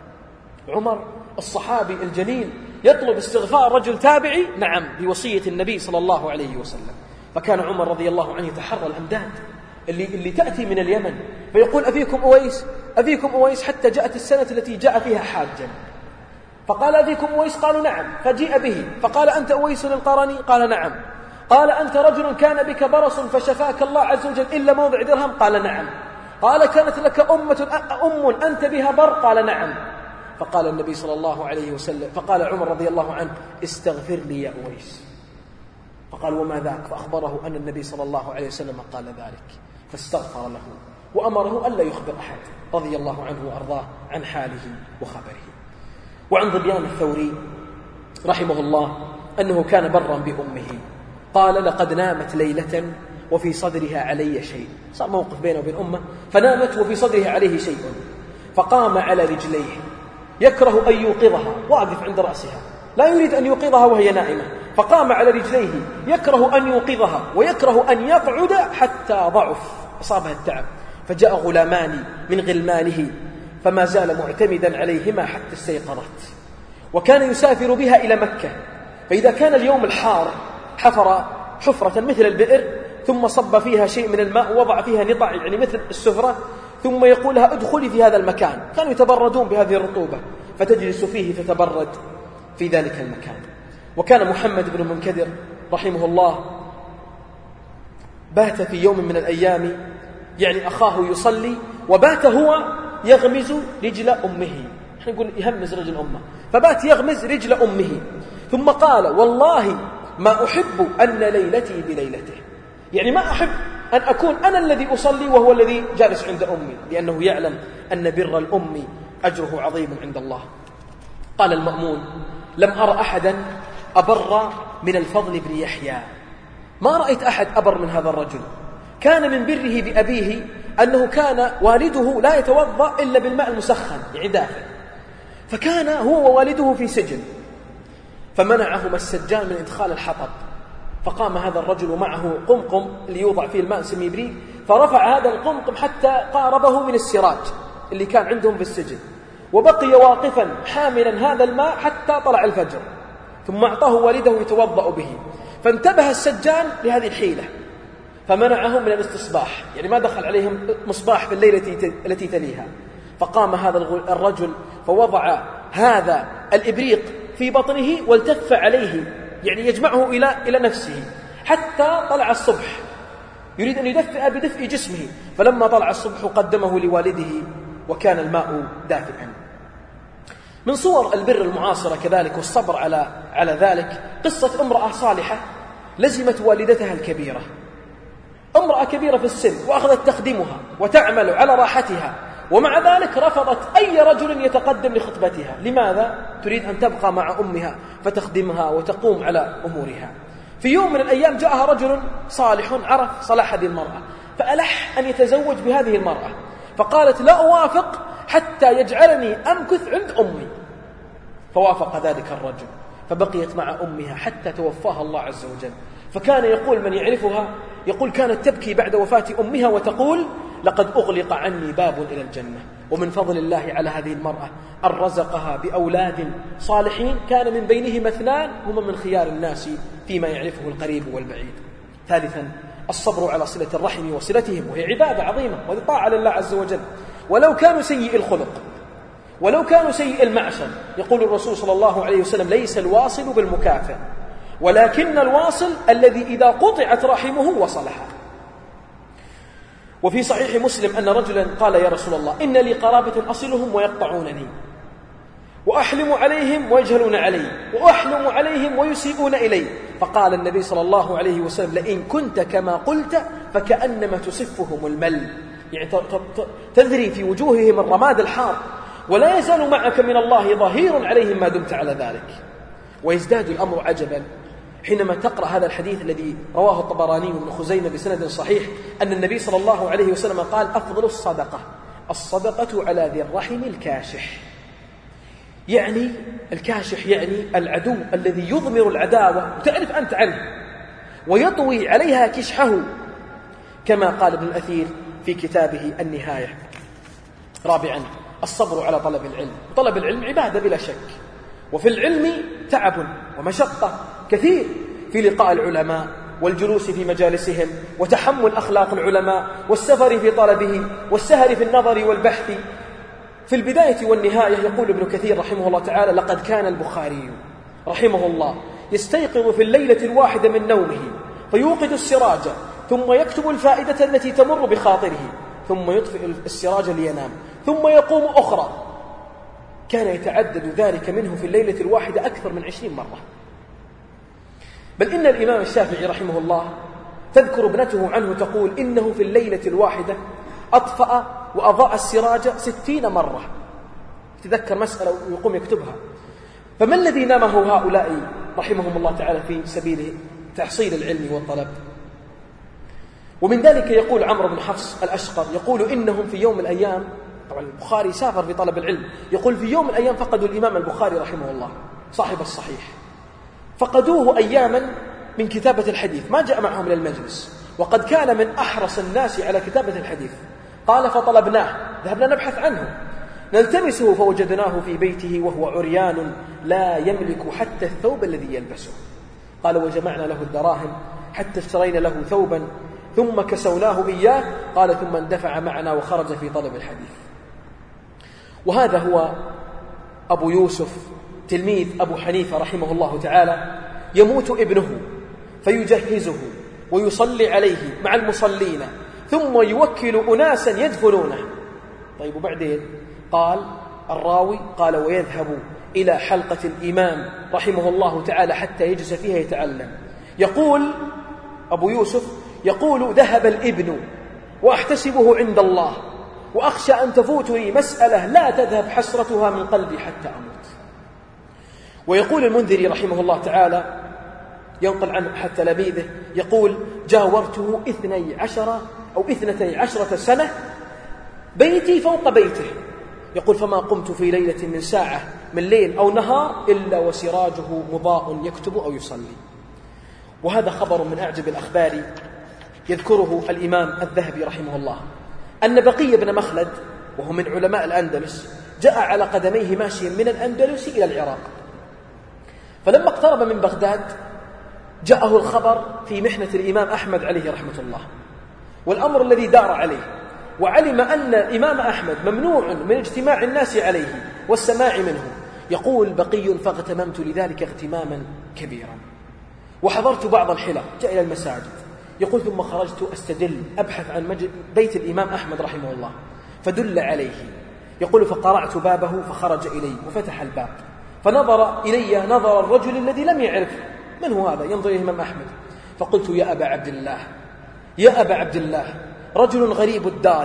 عمر الصحابي الجليل يطلب استغفار رجل تابعي، نعم، بوصية النبي صلى الله عليه وسلم. فكان عمر رضي الله عنه يتحرى الأمداد اللي تأتي من اليمن، فيقول: أفيكم أويس، حتى جاءت السنة التي جاء فيها حاجا. فقال: أفيكم أويس؟ قالوا: نعم. فجيء به فقال: أنت أويس القرني؟ قال: نعم. قال: أنت رجل كان بك برص فشفاك الله عز وجل إلا موضع درهم؟ قال: نعم. قال: كانت لك أم أنت بها بر؟ قال: نعم. فقال النبي صلى الله عليه وسلم، فقال عمر رضي الله عنه: استغفر لي يا أويس. فقال وما ذاك؟ فأخبره أن النبي صلى الله عليه وسلم قال ذلك، فاستغفر له وأمره ألا يخبر أحد رضي الله عنه وأرضاه عن حاله وخبره. وعن ظبيان الثوري رحمه الله أنه كان برا بأمه، قال لقد نامت ليلة وفي صدرها علي شيء، صار موقف بينه وبين أمه، فنامت وفي صدرها عليه شيء، فقام على رجليه يكره أن يوقظها، واقف عند رأسها لا يريد أن يوقظها وهي نائمة، فقام على رجليه يكره أن يوقظها ويكره أن يقعد حتى ضعف، أصابها التعب، فجاء غلامان من غلمانه فما زال معتمدا عليهما حتى استيقظت. وكان يسافر بها إلى مكة، فإذا كان اليوم الحار حفر حفرة مثل البئر ثم صب فيها شيء من الماء ووضع فيها نطع يعني مثل السفرة، ثم يقول لها ادخلي في هذا المكان. كانوا يتبردون بهذه الرطوبة فتجلس فيه تتبرد في ذلك المكان. وكان محمد بن منكدر رحمه الله بات في يوم من الأيام يعني أخاه يصلي وبات هو يغمز رجل أمه، احنا نقول يهمز رجل أمه، فبات يغمز رجل أمه، ثم قال والله ما أحب أن ليلتي بليلته، يعني ما أحب أن أكون أنا الذي أصلي وهو الذي جالس عند أمي، لأنه يعلم أن بر الأم أجره عظيم عند الله. قال المأمون لم أرى أحدا أبر من الفضل بن يحيى، ما رأيت أحد أبر من هذا الرجل. كان من بره بأبيه أنه كان والده لا يتوضأ إلا بالماء المسخن يعني دافئ، فكان هو ووالده في سجن، فمنعهما السجان من إدخال الحطب، فقام هذا الرجل معه قمقم ليوضع فيه الماء نسميه بريق، فرفع هذا القمقم حتى قاربه من السراج اللي كان عندهم في السجن، وبقي واقفا حاملا هذا الماء حتى طلع الفجر، ثم أعطاه والده يتوضأ به. فانتبه السجان لهذه الحيلة فمنعهم من الاستصباح، يعني ما دخل عليهم مصباح في الليلة التي تليها. فقام هذا الرجل فوضع هذا الإبريق في بطنه والتف عليه، يعني يجمعه إلى نفسه حتى طلع الصبح، يريد أن يدفئ بدفء جسمه، فلما طلع الصبح قدمه لوالده وكان الماء دافئا. من صور البر المعاصرة كذلك والصبر على ذلك قصة امرأة صالحة لزمت والدتها الكبيرة، امرأة كبيرة في السن وأخذت تخدمها وتعمل على راحتها، ومع ذلك رفضت أي رجل يتقدم لخطبتها. لماذا؟ تريد أن تبقى مع أمها فتخدمها وتقوم على أمورها. في يوم من الأيام جاءها رجل صالح عرف صلاح هذه المرأة، فألح أن يتزوج بهذه المرأة، فقالت لا أوافق حتى يجعلني أمكث عند أمي، فوافق ذلك الرجل، فبقيت مع أمها حتى توفاها الله عز وجل. فكان يقول من يعرفها يقول كانت تبكي بعد وفاة أمها وتقول لقد أغلق عني باب إلى الجنة. ومن فضل الله على هذه المرأة أن رزقها بأولاد صالحين كان من بينهم 2 هم من خيار الناس فيما يعرفه القريب والبعيد. ثالثا الصبر على صلة الرحم وصلتهم، وهي عبادة عظيمة وهي طاعة لله عز وجل، ولو كانوا سيء الخلق ولو كانوا سيء المعشر. يقول الرسول صلى الله عليه وسلم ليس الواصل بالمكافئ ولكن الواصل الذي إذا قطعت رحمه وصلها. وفي صحيح مسلم أن رجلا قال يا رسول الله إن لي قرابة أصلهم ويقطعونني، وأحلم عليهم ويجهلون علي، وأحلم عليهم ويسيئون إلي، فقال النبي صلى الله عليه وسلم لئن كنت كما قلت فكأنما تسفهم المل، يعني تذري في وجوههم الرماد الحار، ولا يزال معك من الله ظهير عليهم ما دمت على ذلك. ويزداد الأمر عجبا حينما تقرأ هذا الحديث الذي رواه الطبراني وابن خزيمة بسند صحيح أن النبي صلى الله عليه وسلم قال أفضل الصدقة على ذي الرحم الكاشح، يعني الكاشح يعني العدو الذي يضمر العداوة وتعرف أنت عنه ويطوي عليها كشحه، كما قال ابن الأثير في كتابه النهاية. رابعا الصبر على طلب العلم. طلب العلم عبادة بلا شك، وفي العلم تعب ومشقة كثير في لقاء العلماء والجلوس في مجالسهم وتحمل أخلاق العلماء والسفر في طلبه والسهر في النظر والبحث. في البداية والنهاية يقول ابن كثير رحمه الله تعالى لقد كان البخاري رحمه الله يستيقظ في الليلة الواحدة من نومه فيوقد السراج ثم يكتب الفائدة التي تمر بخاطره ثم يطفئ السراج لينام ثم يقوم أخرى. كان يتعدد ذلك منه في الليلة الواحدة أكثر من 20 مرة. بل إن الإمام الشافعي رحمه الله تذكر ابنته عنه تقول إنه في الليلة الواحدة أطفأ وأضاء السراج 60 مرة. تذكر مسألة ويقوم يكتبها. فما الذي نامه هؤلاء رحمهم الله تعالى في سبيل تحصيل العلم والطلب؟ ومن ذلك يقول عمرو بن حفص الأشقر يقول إنهم في يوم من الأيام، طبعا البخاري سافر في طلب العلم، يقول في يوم من الأيام فقدوا الإمام البخاري رحمه الله صاحب الصحيح، فقدوه أياما من كتابة الحديث، ما جاء معهم إلى المجلس، وقد كان من أحرص الناس على كتابة الحديث. قال فطلبناه، ذهبنا نبحث عنه نلتمسه فوجدناه في بيته وهو عريان لا يملك حتى الثوب الذي يلبسه. قال وجمعنا له الدراهم حتى اشترينا له ثوبا ثم كسوناه إياه. قال ثم اندفع معنا وخرج في طلب الحديث. وهذا هو أبو يوسف تلميذ أبو حنيفة رحمه الله تعالى. يموت ابنه فيجهزه ويصلي عليه مع المصلين ثم يوكل أناسا يدفنونه. طيب وبعدين؟ قال الراوي قال ويذهب إلى حلقة الإمام رحمه الله تعالى حتى يجلس فيها يتعلم. يقول أبو يوسف يقول ذهب الابن وأحتسبه عند الله وأخشى أن تفوتني مسألة لا تذهب حسرتها من قلبي حتى أموت. ويقول المنذري رحمه الله تعالى ينقل عنه حتى تلاميذه يقول جاورته 12 سنة بيتي فوق بيته. يقول فما قمت في ليلة من ساعة من ليل أو نهار إلا وسراجه مضاء يكتب أو يصلي. وهذا خبر من أعجب الأخبار يذكره الإمام الذهبي رحمه الله أن بقي بن مخلد وهو من علماء الأندلس جاء على قدميه ماشيا من الأندلس إلى العراق، فلما اقترب من بغداد جاءه الخبر في محنة الإمام أحمد عليه رحمة الله والأمر الذي دار عليه، وعلم أن الإمام أحمد ممنوع من اجتماع الناس عليه والسماع منه. يقول بقي فاغتممت لذلك اغتماما كبيرا وحضرت بعض الحلق جاء إلى المساجد. يقول ثم خرجت أستدل أبحث عن بيت الإمام أحمد رحمه الله فدل عليه. يقول فقرعت بابه فخرج إلي وفتح الباب فنظر إلي نظر الرجل الذي لم يعرف من هو هذا، ينظر إلى الإمام أحمد. فقلت يا أبا عبد الله رجل غريب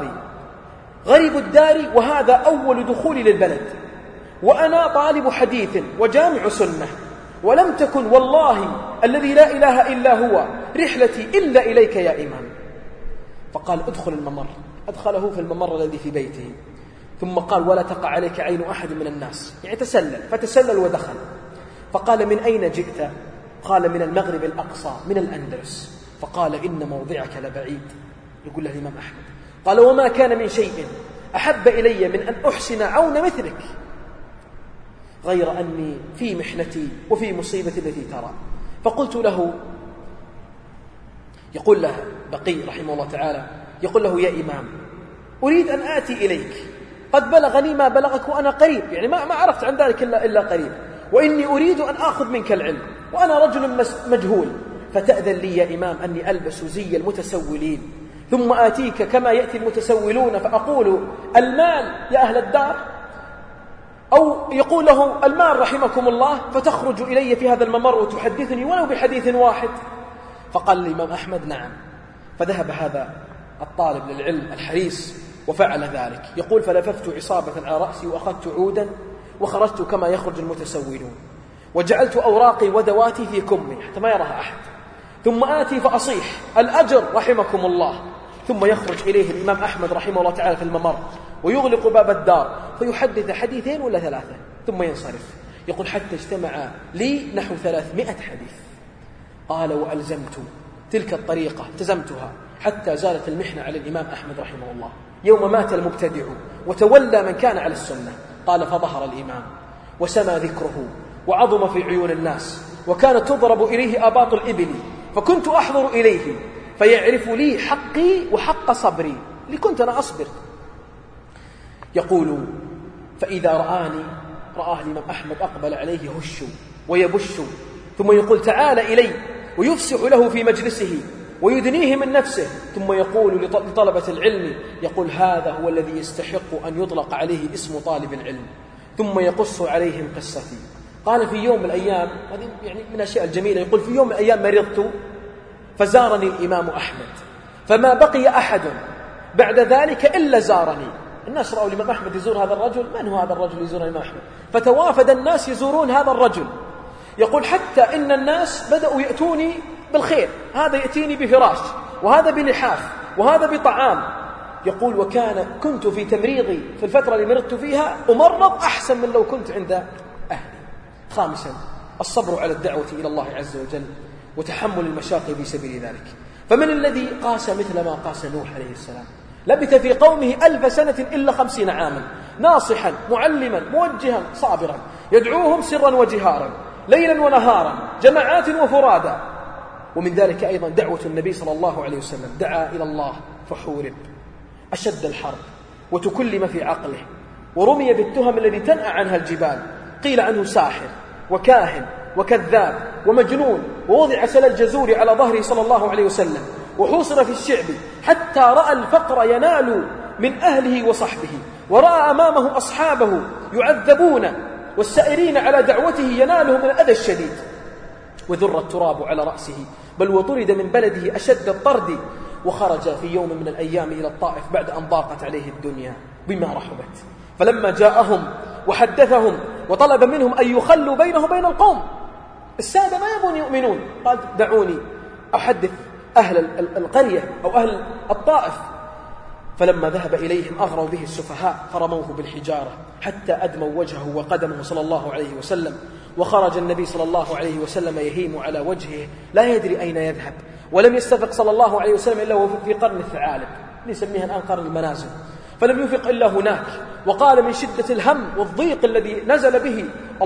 الدار وهذا أول دخولي للبلد وأنا طالب حديث وجامع سنة ولم تكن والله الذي لا إله إلا هو رحلتي إلا إليك يا إمام. فقال ادخل الممر، أدخله في الممر الذي في بيته، ثم قال ولا تقع عليك عين أحد من الناس، يعني فتسلل ودخل. فقال من أين جئت؟ قال من المغرب الأقصى من الأندلس. فقال إن موضعك لبعيد. يقول له الإمام أحمد قال وما كان من شيء أحب إلي من أن أحسن عون مثلك غير أني في محنتي وفي مصيبتي التي ترى. فقلت له، يقول له بقي رحمه الله تعالى يقول له يا إمام أريد أن آتي إليك، قد بلغني ما بلغك وأنا قريب، يعني ما عرفت عن ذلك إلا قريب، وإني أريد أن آخذ منك العلم وأنا رجل مجهول، فتأذن لي يا إمام أني ألبس زي المتسولين ثم آتيك كما يأتي المتسولون فأقول المال يا أهل الدار، أو يقول له المال رحمكم الله، فتخرج إلي في هذا الممر وتحدثني ولو بحديث واحد. فقال الإمام أحمد نعم. فذهب هذا الطالب للعلم الحريص وفعل ذلك. يقول فلففت عصابة على رأسي وأخذت عودا وخرجت كما يخرج المتسولون، وجعلت أوراقي ودواتي في كمي حتى ما يراها أحد، ثم آتي فأصيح الأجر رحمكم الله، ثم يخرج إليه الإمام أحمد رحمه الله تعالى في الممر ويغلق باب الدار فيحدث حديثين ولا 3 ثم ينصرف. يقول حتى اجتمع لي نحو 300 حديث. قال وألزمت تلك الطريقة التزمتها حتى زالت المحنة على الإمام أحمد رحمه الله يوم مات المبتدع وتولى من كان على السنة. قال فظهر الإمام وسمى ذكره وعظم في عيون الناس، وكانت تضرب إليه آباط الإبل، فكنت أحضر إليه فيعرف لي حقي وحق صبري لكنت أنا أصبر. يقول فإذا رآه الإمام أحمد أقبل عليه هش ويبش، ثم يقول تعال إلي ويفسح له في مجلسه ويدنيه من نفسه، ثم يقول لطلبة العلم يقول هذا هو الذي يستحق أن يطلق عليه اسم طالب العلم، ثم يقص عليهم قصتي. قال في يوم من الأيام، هذه يعني من الأشياء الجميلة، يقول في يوم من الأيام مرضت فزارني الإمام أحمد، فما بقي أحد بعد ذلك إلا زارني. الناس رأوا الإمام أحمد يزور هذا الرجل، من هو هذا الرجل يزور الإمام أحمد؟ فتوافد الناس يزورون هذا الرجل. يقول حتى إن الناس بدأوا يأتوني بالخير، هذا يأتيني بفراش، وهذا بلحاف، وهذا بطعام. يقول كنت في تمريضي في الفترة اللي مرضت فيها أمرض أحسن من لو كنت عند أهلي. خامسا، الصبر على الدعوة إلى الله عز وجل وتحمل المشاق في سبيل ذلك. فمن الذي قاس مثل ما قاس نوح عليه السلام؟ لبث في قومه 1000 سنة إلا 50 عاما، ناصحا معلما موجها صابرا، يدعوهم سرا وجهارا ليلا ونهارا، جماعات وفرادا. ومن ذلك أيضا دعوة النبي صلى الله عليه وسلم، دعا إلى الله فحورب أشد الحرب وتكلم في عقله، ورمي بالتهم الذي تنأى عنها الجبال. قيل عنه ساحر وكاهن وكذاب ومجنون، ووضع سل الجزور على ظهره صلى الله عليه وسلم، وحوصر في الشعب حتى رأى الفقر ينال من أهله وصحبه، ورأى أمامه أصحابه يعذبون، والسائرين على دعوته ينالهم من الأذى الشديد، وذر التراب على رأسه، بل وطرد من بلده أشد الطرد. وخرج في يوم من الأيام إلى الطائف بعد أن ضاقت عليه الدنيا بما رحبت، فلما جاءهم وحدثهم وطلب منهم أن يخلوا بينه وبين القوم، السادة ما يبون يؤمنون، قال دعوني أحدث أهل القرية أو أهل الطائف. فلما ذهب إليهم أغروا به السفهاء، فرموه بالحجارة حتى أدموا وجهه وقدمه صلى الله عليه وسلم. وخرج النبي صلى الله عليه وسلم يهيم على وجهه لا يدري أين يذهب، ولم يستفق صلى الله عليه وسلم إلا وهو في قرن الثعالب، نسميها الآن قرن المنازل، فلم يفق إلا هناك. وقال من شدة الهم والضيق الذي نزل به: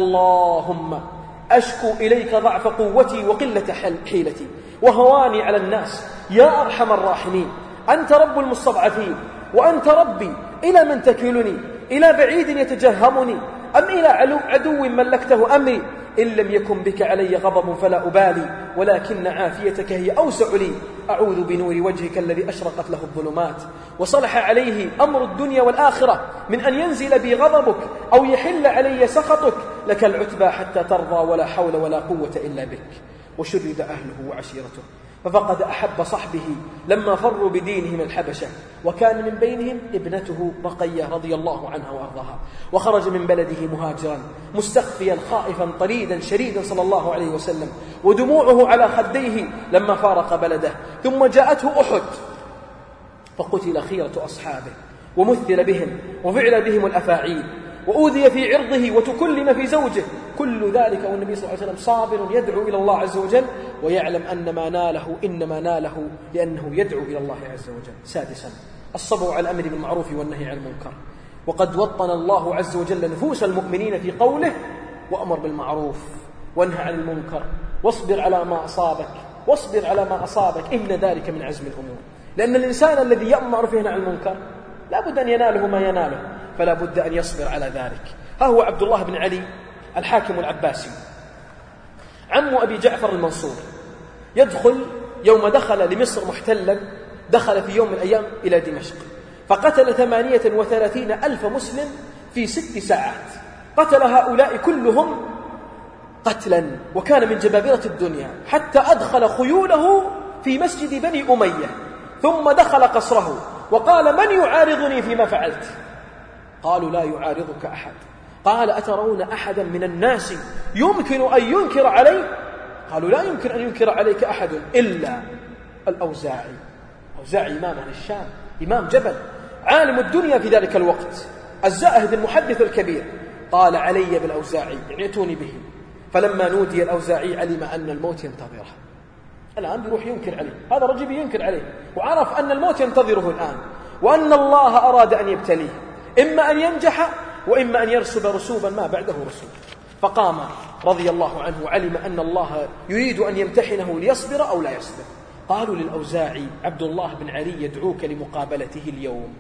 اللهم أشكو إليك ضعف قوتي وقلة حيلتي وهواني على الناس يا أرحم الراحمين، أنت رب المستضعفين، وأنت ربي، إلى من تكلني؟ إلى بعيد يتجهمني أم إلى عدو ملكته أمري؟ إن لم يكن بك علي غضب فلا أبالي، ولكن عافيتك هي أوسع لي. أعوذ بنور وجهك الذي أشرقت له الظلمات وصلح عليه أمر الدنيا والآخرة من أن ينزل بي غضبك أو يحل علي سخطك، لك العتبى حتى ترضى، ولا حول ولا قوة إلا بك. وشرد أهله وعشيرته، ففقد أحب صحبه لما فروا بدينهم الحبشة، وكان من بينهم ابنته رقية رضي الله عنها وأرضاها. وخرج من بلده مهاجرا مستخفيا خائفا طريدا شريدا صلى الله عليه وسلم، ودموعه على خديه لما فارق بلده. ثم جاءته أحد فقتل خيرة أصحابه، ومثل بهم وفعل بهم الأفاعيل، وأوذي في عرضه وتكلم في زوجه. كل ذلك والنبي صلى الله عليه وسلم صابر يدعو إلى الله عز وجل، ويعلم أن ما ناله إنما ناله لأنه يدعو إلى الله عز وجل. سادسا، الصبر على الأمر بالمعروف والنهي عن المنكر. وقد وطن الله عز وجل نفوس المؤمنين في قوله: وأمر بالمعروف وانهى عن المنكر واصبر على ما أصابك، واصبر على ما أصابك إن ذلك من عزم الأمور. لأن الإنسان الذي يأمر فيه عن المنكر لا بد أن يناله ما يناله، فلا بد أن يصبر على ذلك. ها هو عبد الله بن علي الحاكم العباسي عم أبي جعفر المنصور، يدخل يوم دخل لمصر محتلا، دخل في يوم من الأيام إلى دمشق، فقتل 38,000 مسلم في 6 ساعات. قتل هؤلاء كلهم قتلا، وكان من جبابرة الدنيا، حتى أدخل خيوله في مسجد بني أمية، ثم دخل قصره وقال: من يعارضني فيما فعلت؟ قالوا: لا يعارضك أحد. قال: أترون أحدا من الناس يمكن أن ينكر علي؟ قالوا: لا يمكن أن ينكر عليك أحد إلا الأوزاعي. أوزاعي إمام أهل الشام، إمام جبل، عالم الدنيا في ذلك الوقت، الزاهد المحدث الكبير. قال: علي بالأوزاعي، ائتوني به. فلما نودي الأوزاعي علم أن الموت ينتظره الآن، بيروح ينكر عليه، هذا رجل ينكر عليه، وعرف أن الموت ينتظره الآن، وأن الله أراد أن يبتليه، إما أن ينجح وإما أن يرسب رسوبا ما بعده رسوب. فقام رضي الله عنه وعلم أن الله يريد أن يمتحنه ليصبر أو لا يصبر. قالوا للأوزاعي: عبد الله بن علي يدعوك لمقابلته اليوم.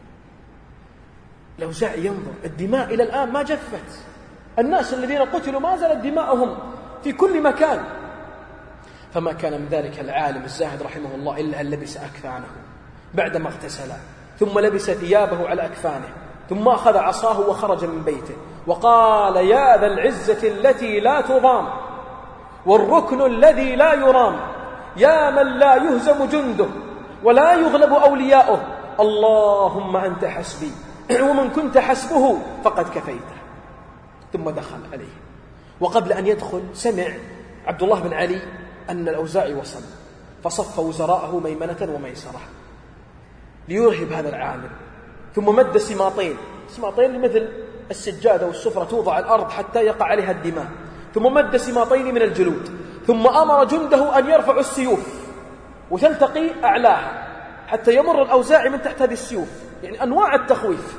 الأوزاعي ينظر، الدماء إلى الآن ما جفت، الناس الذين قتلوا ما زالت دماؤهم في كل مكان. فما كان من ذلك العالم الزاهد رحمه الله إلا أن لبس أكفانه بعدما اغتسل، ثم لبس ثيابه على أكفانه، ثم أخذ عصاه وخرج من بيته، وقال: يا ذا العزة التي لا تضام والركن الذي لا يرام، يا من لا يهزم جنده ولا يغلب أولياؤه، اللهم أنت حسبي ومن كنت حسبه فقد كفيته. ثم دخل عليه، وقبل أن يدخل سمع عبد الله بن علي أن الأوزاعي وصل، فصف وزراءه ميمنة وميسرة ليرهب هذا العامل، ثم مد سماطين مثل السجادة والسفرة توضع على الأرض حتى يقع عليها الدماء، ثم مد سماطين من الجلود، ثم أمر جنده أن يرفعوا السيوف وتلتقي أعلاها حتى يمر الأوزاعي من تحت هذه السيوف، يعني أنواع التخويف.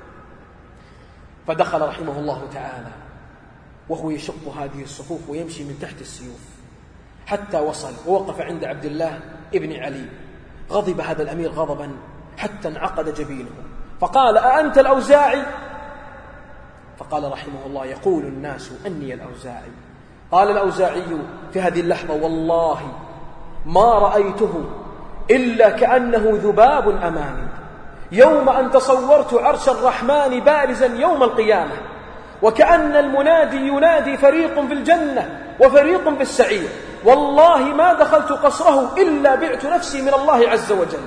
فدخل رحمه الله تعالى وهو يشق هذه الصفوف ويمشي من تحت السيوف حتى وصل ووقف عند عبد الله ابن علي. غضب هذا الأمير غضبا حتى انعقد جبينه، فقال: أأنت الأوزاعي؟ فقال رحمه الله: يقول الناس أني الأوزاعي. قال الأوزاعي في هذه اللحظة: والله ما رأيته إلا كأنه ذباب أمامي يوم أن تصورت عرش الرحمن بارزا يوم القيامة، وكأن المنادي ينادي فريق في الجنة وفريق في السعير، والله ما دخلت قصره إلا بعت نفسي من الله عز وجل.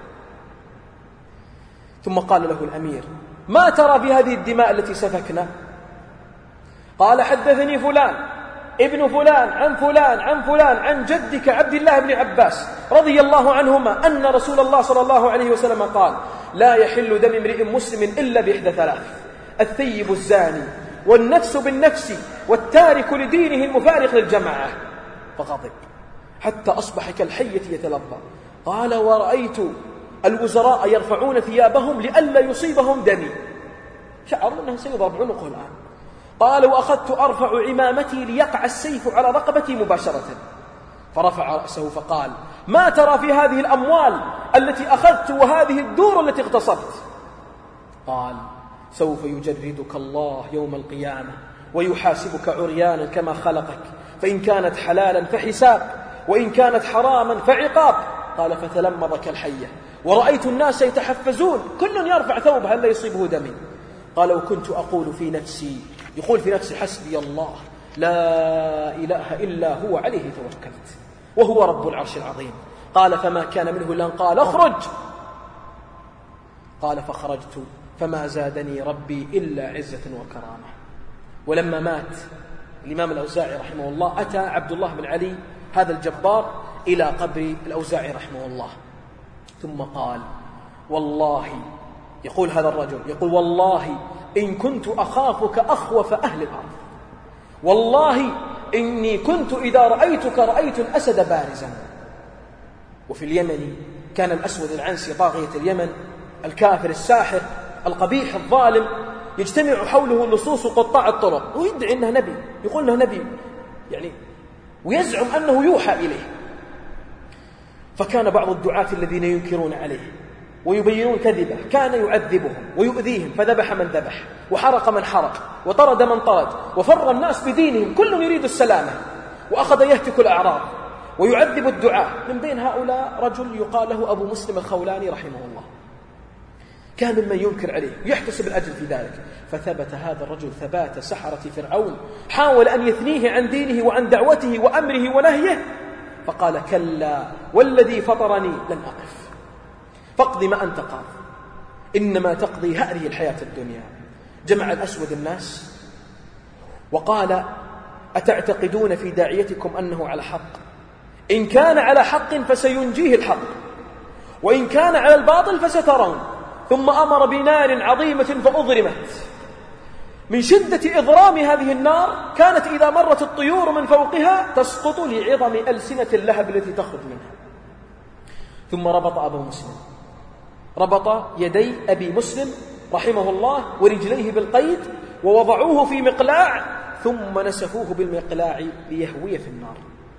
ثم قال له الأمير: ما ترى بهذه الدماء التي سفكنا؟ قال: حدثني فلان ابن فلان عن فلان عن فلان عن جدك عبد الله بن عباس رضي الله عنهما أن رسول الله صلى الله عليه وسلم قال: لا يحل دم امرئ مسلم إلا بإحدى ثلاث: الثيب الزاني، والنفس بالنفس، والتارك لدينه المفارق للجماعة. فغضب حتى أصبح كالحية يتلظى. قال: ورأيت الوزراء يرفعون ثيابهم لئلا يصيبهم دمي، شعر أنه سيضرب عنقه الآن. قال: وأخذت أرفع عمامتي ليقع السيف على رقبتي مباشرة. فرفع رأسه فقال: ما ترى في هذه الأموال التي أخذت وهذه الدور التي اغتصبت؟ قال: سوف يجردك الله يوم القيامة ويحاسبك عريانا كما خلقك، فإن كانت حلالا فحساب، وإن كانت حراما فعقاب. قال: فتلمض كالحية، ورأيت الناس يتحفزون كل يرفع ثوبه هل يصيبه دم. قال: وكنت أقول في نفسي، يقول في نفسي: حسبي الله لا إله إلا هو عليه توكلت وهو رب العرش العظيم. قال: فما كان منه إلا أن قال: اخرج. قال: فخرجت فما زادني ربي إلا عزة وكرامة. ولما مات الإمام الأوزاعي رحمه الله أتى عبد الله بن علي هذا الجبار إلى قبر الأوزاعي رحمه الله، ثم قال: والله، يقول هذا الرجل، يقول: والله إن كنت أخافك أخوف أهل الأرض، والله إني كنت إذا رأيتك رأيت الأسد بارزا. وفي اليمن كان الأسود العنسي طاغية اليمن الكافر الساحر القبيح الظالم يجتمع حوله اللصوص قطاع الطرق، ويدعي أنه نبي، يقول أنه نبي يعني، ويزعم أنه يوحى إليه. فكان بعض الدعاة الذين ينكرون عليه ويبينون كذبه كان يعذبهم ويؤذيهم، فذبح من ذبح وحرق من حرق وطرد من طرد وفر الناس بدينهم، كل يريد السلامة، وأخذ يهتك الأعراض ويعذب الدعاة. من بين هؤلاء رجل يقال له أبو مسلم الخولاني رحمه الله، كان ممن ينكر عليه ويحتسب الأجر في ذلك. فثبت هذا الرجل ثبات سحرة فرعون، حاول أن يثنيه عن دينه وعن دعوته وأمره ونهيه، فقال: كلا والذي فطرني لن أقف، فاقض ما أنت قاض، إنما تقضي هذه الحياة الدنيا. جمع الأسود الناس وقال: أتعتقدون في داعيتكم أنه على حق؟ إن كان على حق فسينجيه الحق، وإن كان على الباطل فسترون. ثم أمر بنار عظيمة فأضرمت. من شدة إضرام هذه النار كانت إذا مرت الطيور من فوقها تسقط لعظم ألسنة اللهب التي تخرج منها. ثم ربط أبو مسلم، ربط يدي أبي مسلم رحمه الله ورجليه بالقيد ووضعوه في مقلاع، ثم نسفوه بالمقلاع ليهوي في النار.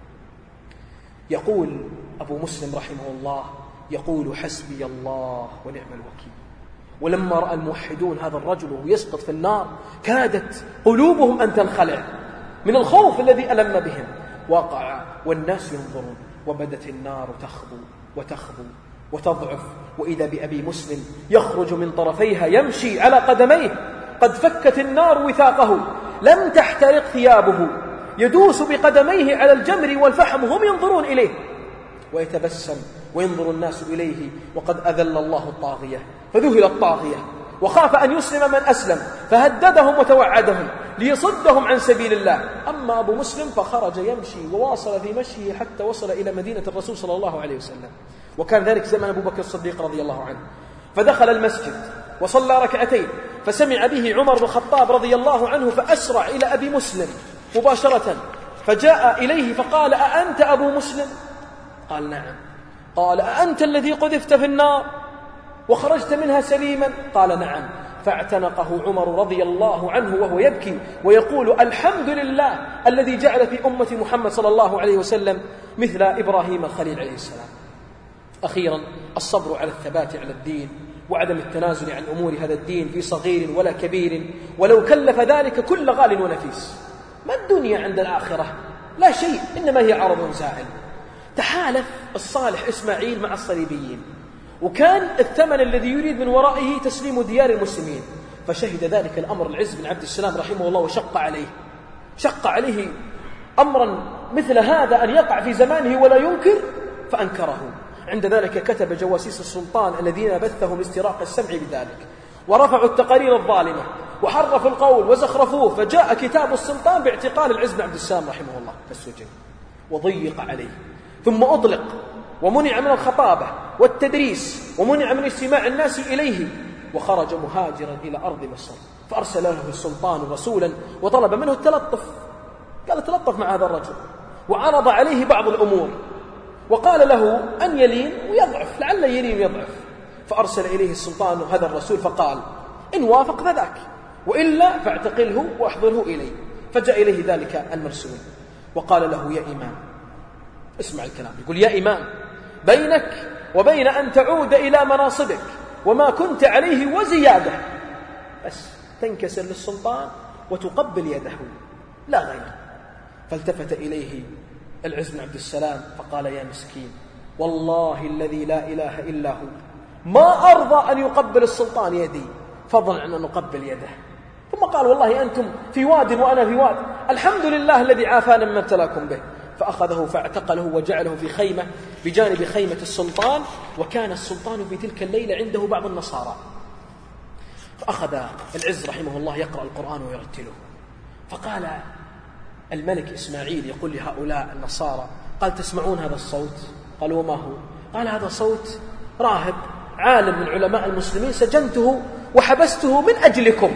يقول أبو مسلم رحمه الله، يقول: حسبي الله ونعم الوكيل. ولما رأى الموحدون هذا الرجل وهو يسقط في النار كادت قلوبهم أن تنخلع من الخوف الذي ألم بهم. وقع والناس ينظرون، وبدت النار تخبو وتخبو وتضعف، وإذا بأبي مسلم يخرج من طرفيها يمشي على قدميه قد فكت النار وثاقه، لم تحترق ثيابه، يدوس بقدميه على الجمر والفحم، هم ينظرون إليه ويتبسم وينظر الناس إليه، وقد أذل الله الطاغية. فذهل الطاغية وخاف أن يسلم من أسلم، فهددهم وتوعدهم ليصدهم عن سبيل الله. أما أبو مسلم فخرج يمشي وواصل في مشيه حتى وصل إلى مدينة الرسول صلى الله عليه وسلم، وكان ذلك زمن أبو بكر الصديق رضي الله عنه. فدخل المسجد وصلى ركعتين، فسمع به عمر بن الخطاب رضي الله عنه، فأسرع إلى أبي مسلم مباشرة، فجاء إليه فقال: أأنت أبو مسلم؟ قال: نعم. قال: أأنت الذي قذفت في النار وخرجت منها سليما؟ قال: نعم. فاعتنقه عمر رضي الله عنه وهو يبكي ويقول: الحمد لله الذي جعل في أمة محمد صلى الله عليه وسلم مثل إبراهيم الخليل عليه السلام. أخيرا، الصبر على الثبات على الدين وعدم التنازل عن أمور هذا الدين في صغير ولا كبير، ولو كلف ذلك كل غال ونفيس. ما الدنيا عند الآخرة؟ لا شيء، إنما هي عرض زائل. تحالف الصالح إسماعيل مع الصليبيين، وكان الثمن الذي يريد من ورائه تسليم ديار المسلمين، فشهد ذلك الأمر العز بن عبد السلام رحمه الله، شق عليه أمرا مثل هذا أن يقع في زمانه ولا ينكر، فأنكره. عند ذلك كتب جواسيس السلطان الذين بثهم استراق السمع بذلك، ورفعوا التقارير الظالمة وحرفوا القول وزخرفوه، فجاء كتاب السلطان باعتقال العز بن عبد السلام رحمه الله فالسجن، وضيق عليه، ثم أطلق ومنع من الخطابة والتدريس، ومنع من استماع الناس إليه، وخرج مهاجرا إلى أرض مصر. فأرسل له السلطان رسولا وطلب منه التلطف، قال: تلطف مع هذا الرجل، وعرض عليه بعض الأمور، وقال له أن يلين ويضعف، لعل يلين ويضعف. فأرسل إليه السلطان هذا الرسول فقال: إن وافق فذاك، وإلا فاعتقله واحضره إلي. فجاء إليه ذلك المرسول وقال له: يا إمام، اسمع الكلام، يقول: يا إمام، بينك وبين أن تعود إلى مناصبك وما كنت عليه وزيادة، بس تنكسر للسلطان وتقبل يده، لا غير. فالتفت إليه العز بن عبد السلام فقال: يا مسكين، والله الذي لا إله إلا هو ما أرضى أن يقبل السلطان يدي فضلا عن أن نقبل يده. ثم قال: والله أنتم في واد وأنا في واد، الحمد لله الذي عافانا مما ابتلاكم به. فأخذه فاعتقله وجعله في خيمة بجانب خيمة السلطان، وكان السلطان في تلك الليلة عنده بعض النصارى. فأخذ العز رحمه الله يقرأ القرآن ويرتله، فقال الملك إسماعيل يقول لهؤلاء النصارى: قال: تسمعون هذا الصوت؟ قالوا: وما هو؟ قال: هذا صوت راهب عالم من علماء المسلمين سجنته وحبسته من أجلكم.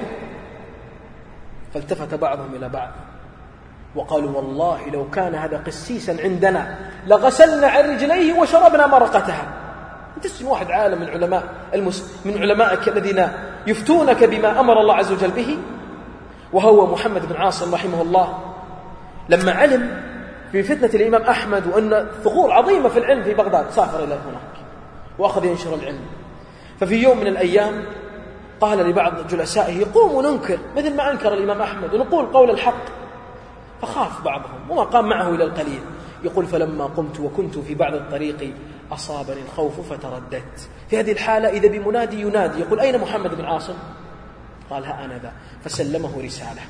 فالتفت بعضهم إلى بعض وقالوا: والله لو كان هذا قسيسا عندنا لغسلنا عن رجليه وشربنا مرقتها. تسمع واحد عالم من علمائك الذين يفتونك بما أمر الله عز وجل به. وهو محمد بن عاصم رحمه الله لما علم في فتنة الإمام أحمد وأن ثغور عظيمة في العلم في بغداد سافر إلى هناك وأخذ ينشر العلم. ففي يوم من الأيام قال لبعض جلسائه: قوموا ننكر مثل ما أنكر الإمام أحمد ونقول قول الحق. فخاف بعضهم وما قام معه إلى القليل. يقول: فلما قمت وكنت في بعض الطريق أصابني الخوف فترددت. في هذه الحالة إذا بمنادي ينادي يقول: أين محمد بن عاصم؟ قال: ها أنا ذا. فسلمه رسالة،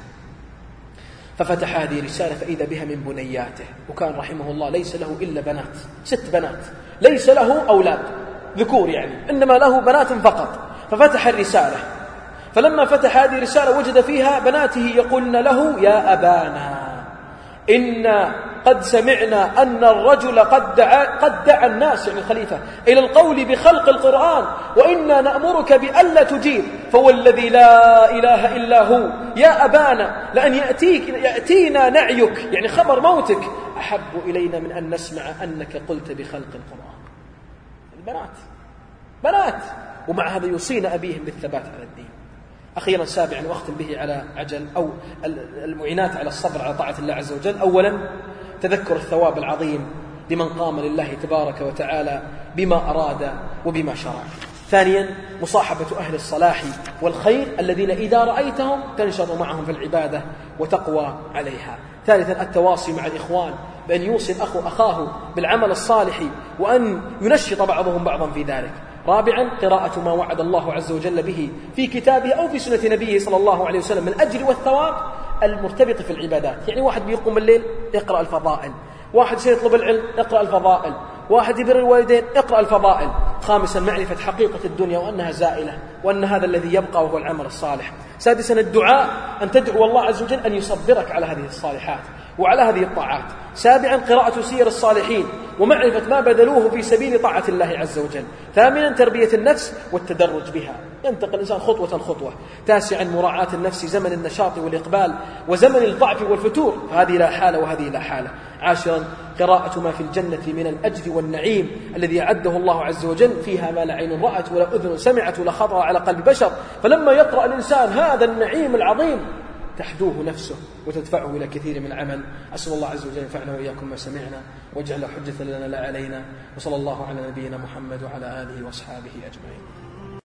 ففتح هذه رسالة فإذا بها من بنياته. وكان رحمه الله ليس له إلا بنات، 6 بنات، ليس له أولاد ذكور يعني، إنما له بنات فقط. ففتح الرسالة، فلما فتح هذه الرسالة وجد فيها بناته يقولن له: يا أبانا، إنا قد سمعنا أن الرجل قد دعا الناس يعني الخليفة إلى القول بخلق القرآن، وإنا نأمرك بألا تجيب، فوالذي لا إله إلا هو يا أبانا لأن يأتينا نعيك يعني خبر موتك أحب إلينا من أن نسمع أنك قلت بخلق القرآن. بنات، ومع هذا يوصين أبيهم بالثبات على الدين. أخيرا سابعا وأختم به على عجل أو المعينات على الصبر على طاعة الله عز وجل. أولا تذكر الثواب العظيم لمن قام لله تبارك وتعالى بما أراد وبما شرع. ثانيا مصاحبة أهل الصلاح والخير الذين إذا رأيتهم تنشر معهم في العبادة وتقوى عليها. ثالثا التواصي مع الإخوان بأن يوصي الأخ أخاه بالعمل الصالح وأن ينشط بعضهم بعضا في ذلك. رابعا قراءة ما وعد الله عز وجل به في كتابه أو في سنة نبيه صلى الله عليه وسلم من الأجر والثواب المرتبط في العبادات. يعني واحد بيقوم الليل يقرأ الفضائل، واحد سيطلب العلم يقرأ الفضائل، واحد يبر الوالدين يقرأ الفضائل. خامسا معرفة حقيقة الدنيا وأنها زائلة وأن هذا الذي يبقى وهو العمل الصالح. سادسا الدعاء، أن تدعو الله عز وجل أن يصبرك على هذه الصالحات وعلى هذه الطاعات. سابعا قراءة سير الصالحين ومعرفة ما بذلوه في سبيل طاعة الله عز وجل. ثامنا تربية النفس والتدرج بها، ينتقل الإنسان خطوة خطوة. تاسعا مراعاة النفس زمن النشاط والإقبال وزمن الضعف والفتور، هذه لا حالة وهذه لا حالة. عاشرا قراءة ما في الجنة من الأجر والنعيم الذي أعده الله عز وجل، فيها ما لا عين رأت ولا أذن سمعت ولا خطر على قلب بشر. فلما يقرأ الإنسان هذا النعيم العظيم تحدوه نفسه وتدفعه إلى كثير من العمل. أسأل الله عز وجل ينفعنا وإياكم ما سمعنا واجعل حجة لنا لا علينا، وصلى الله على نبينا محمد وعلى آله وأصحابه أجمعين.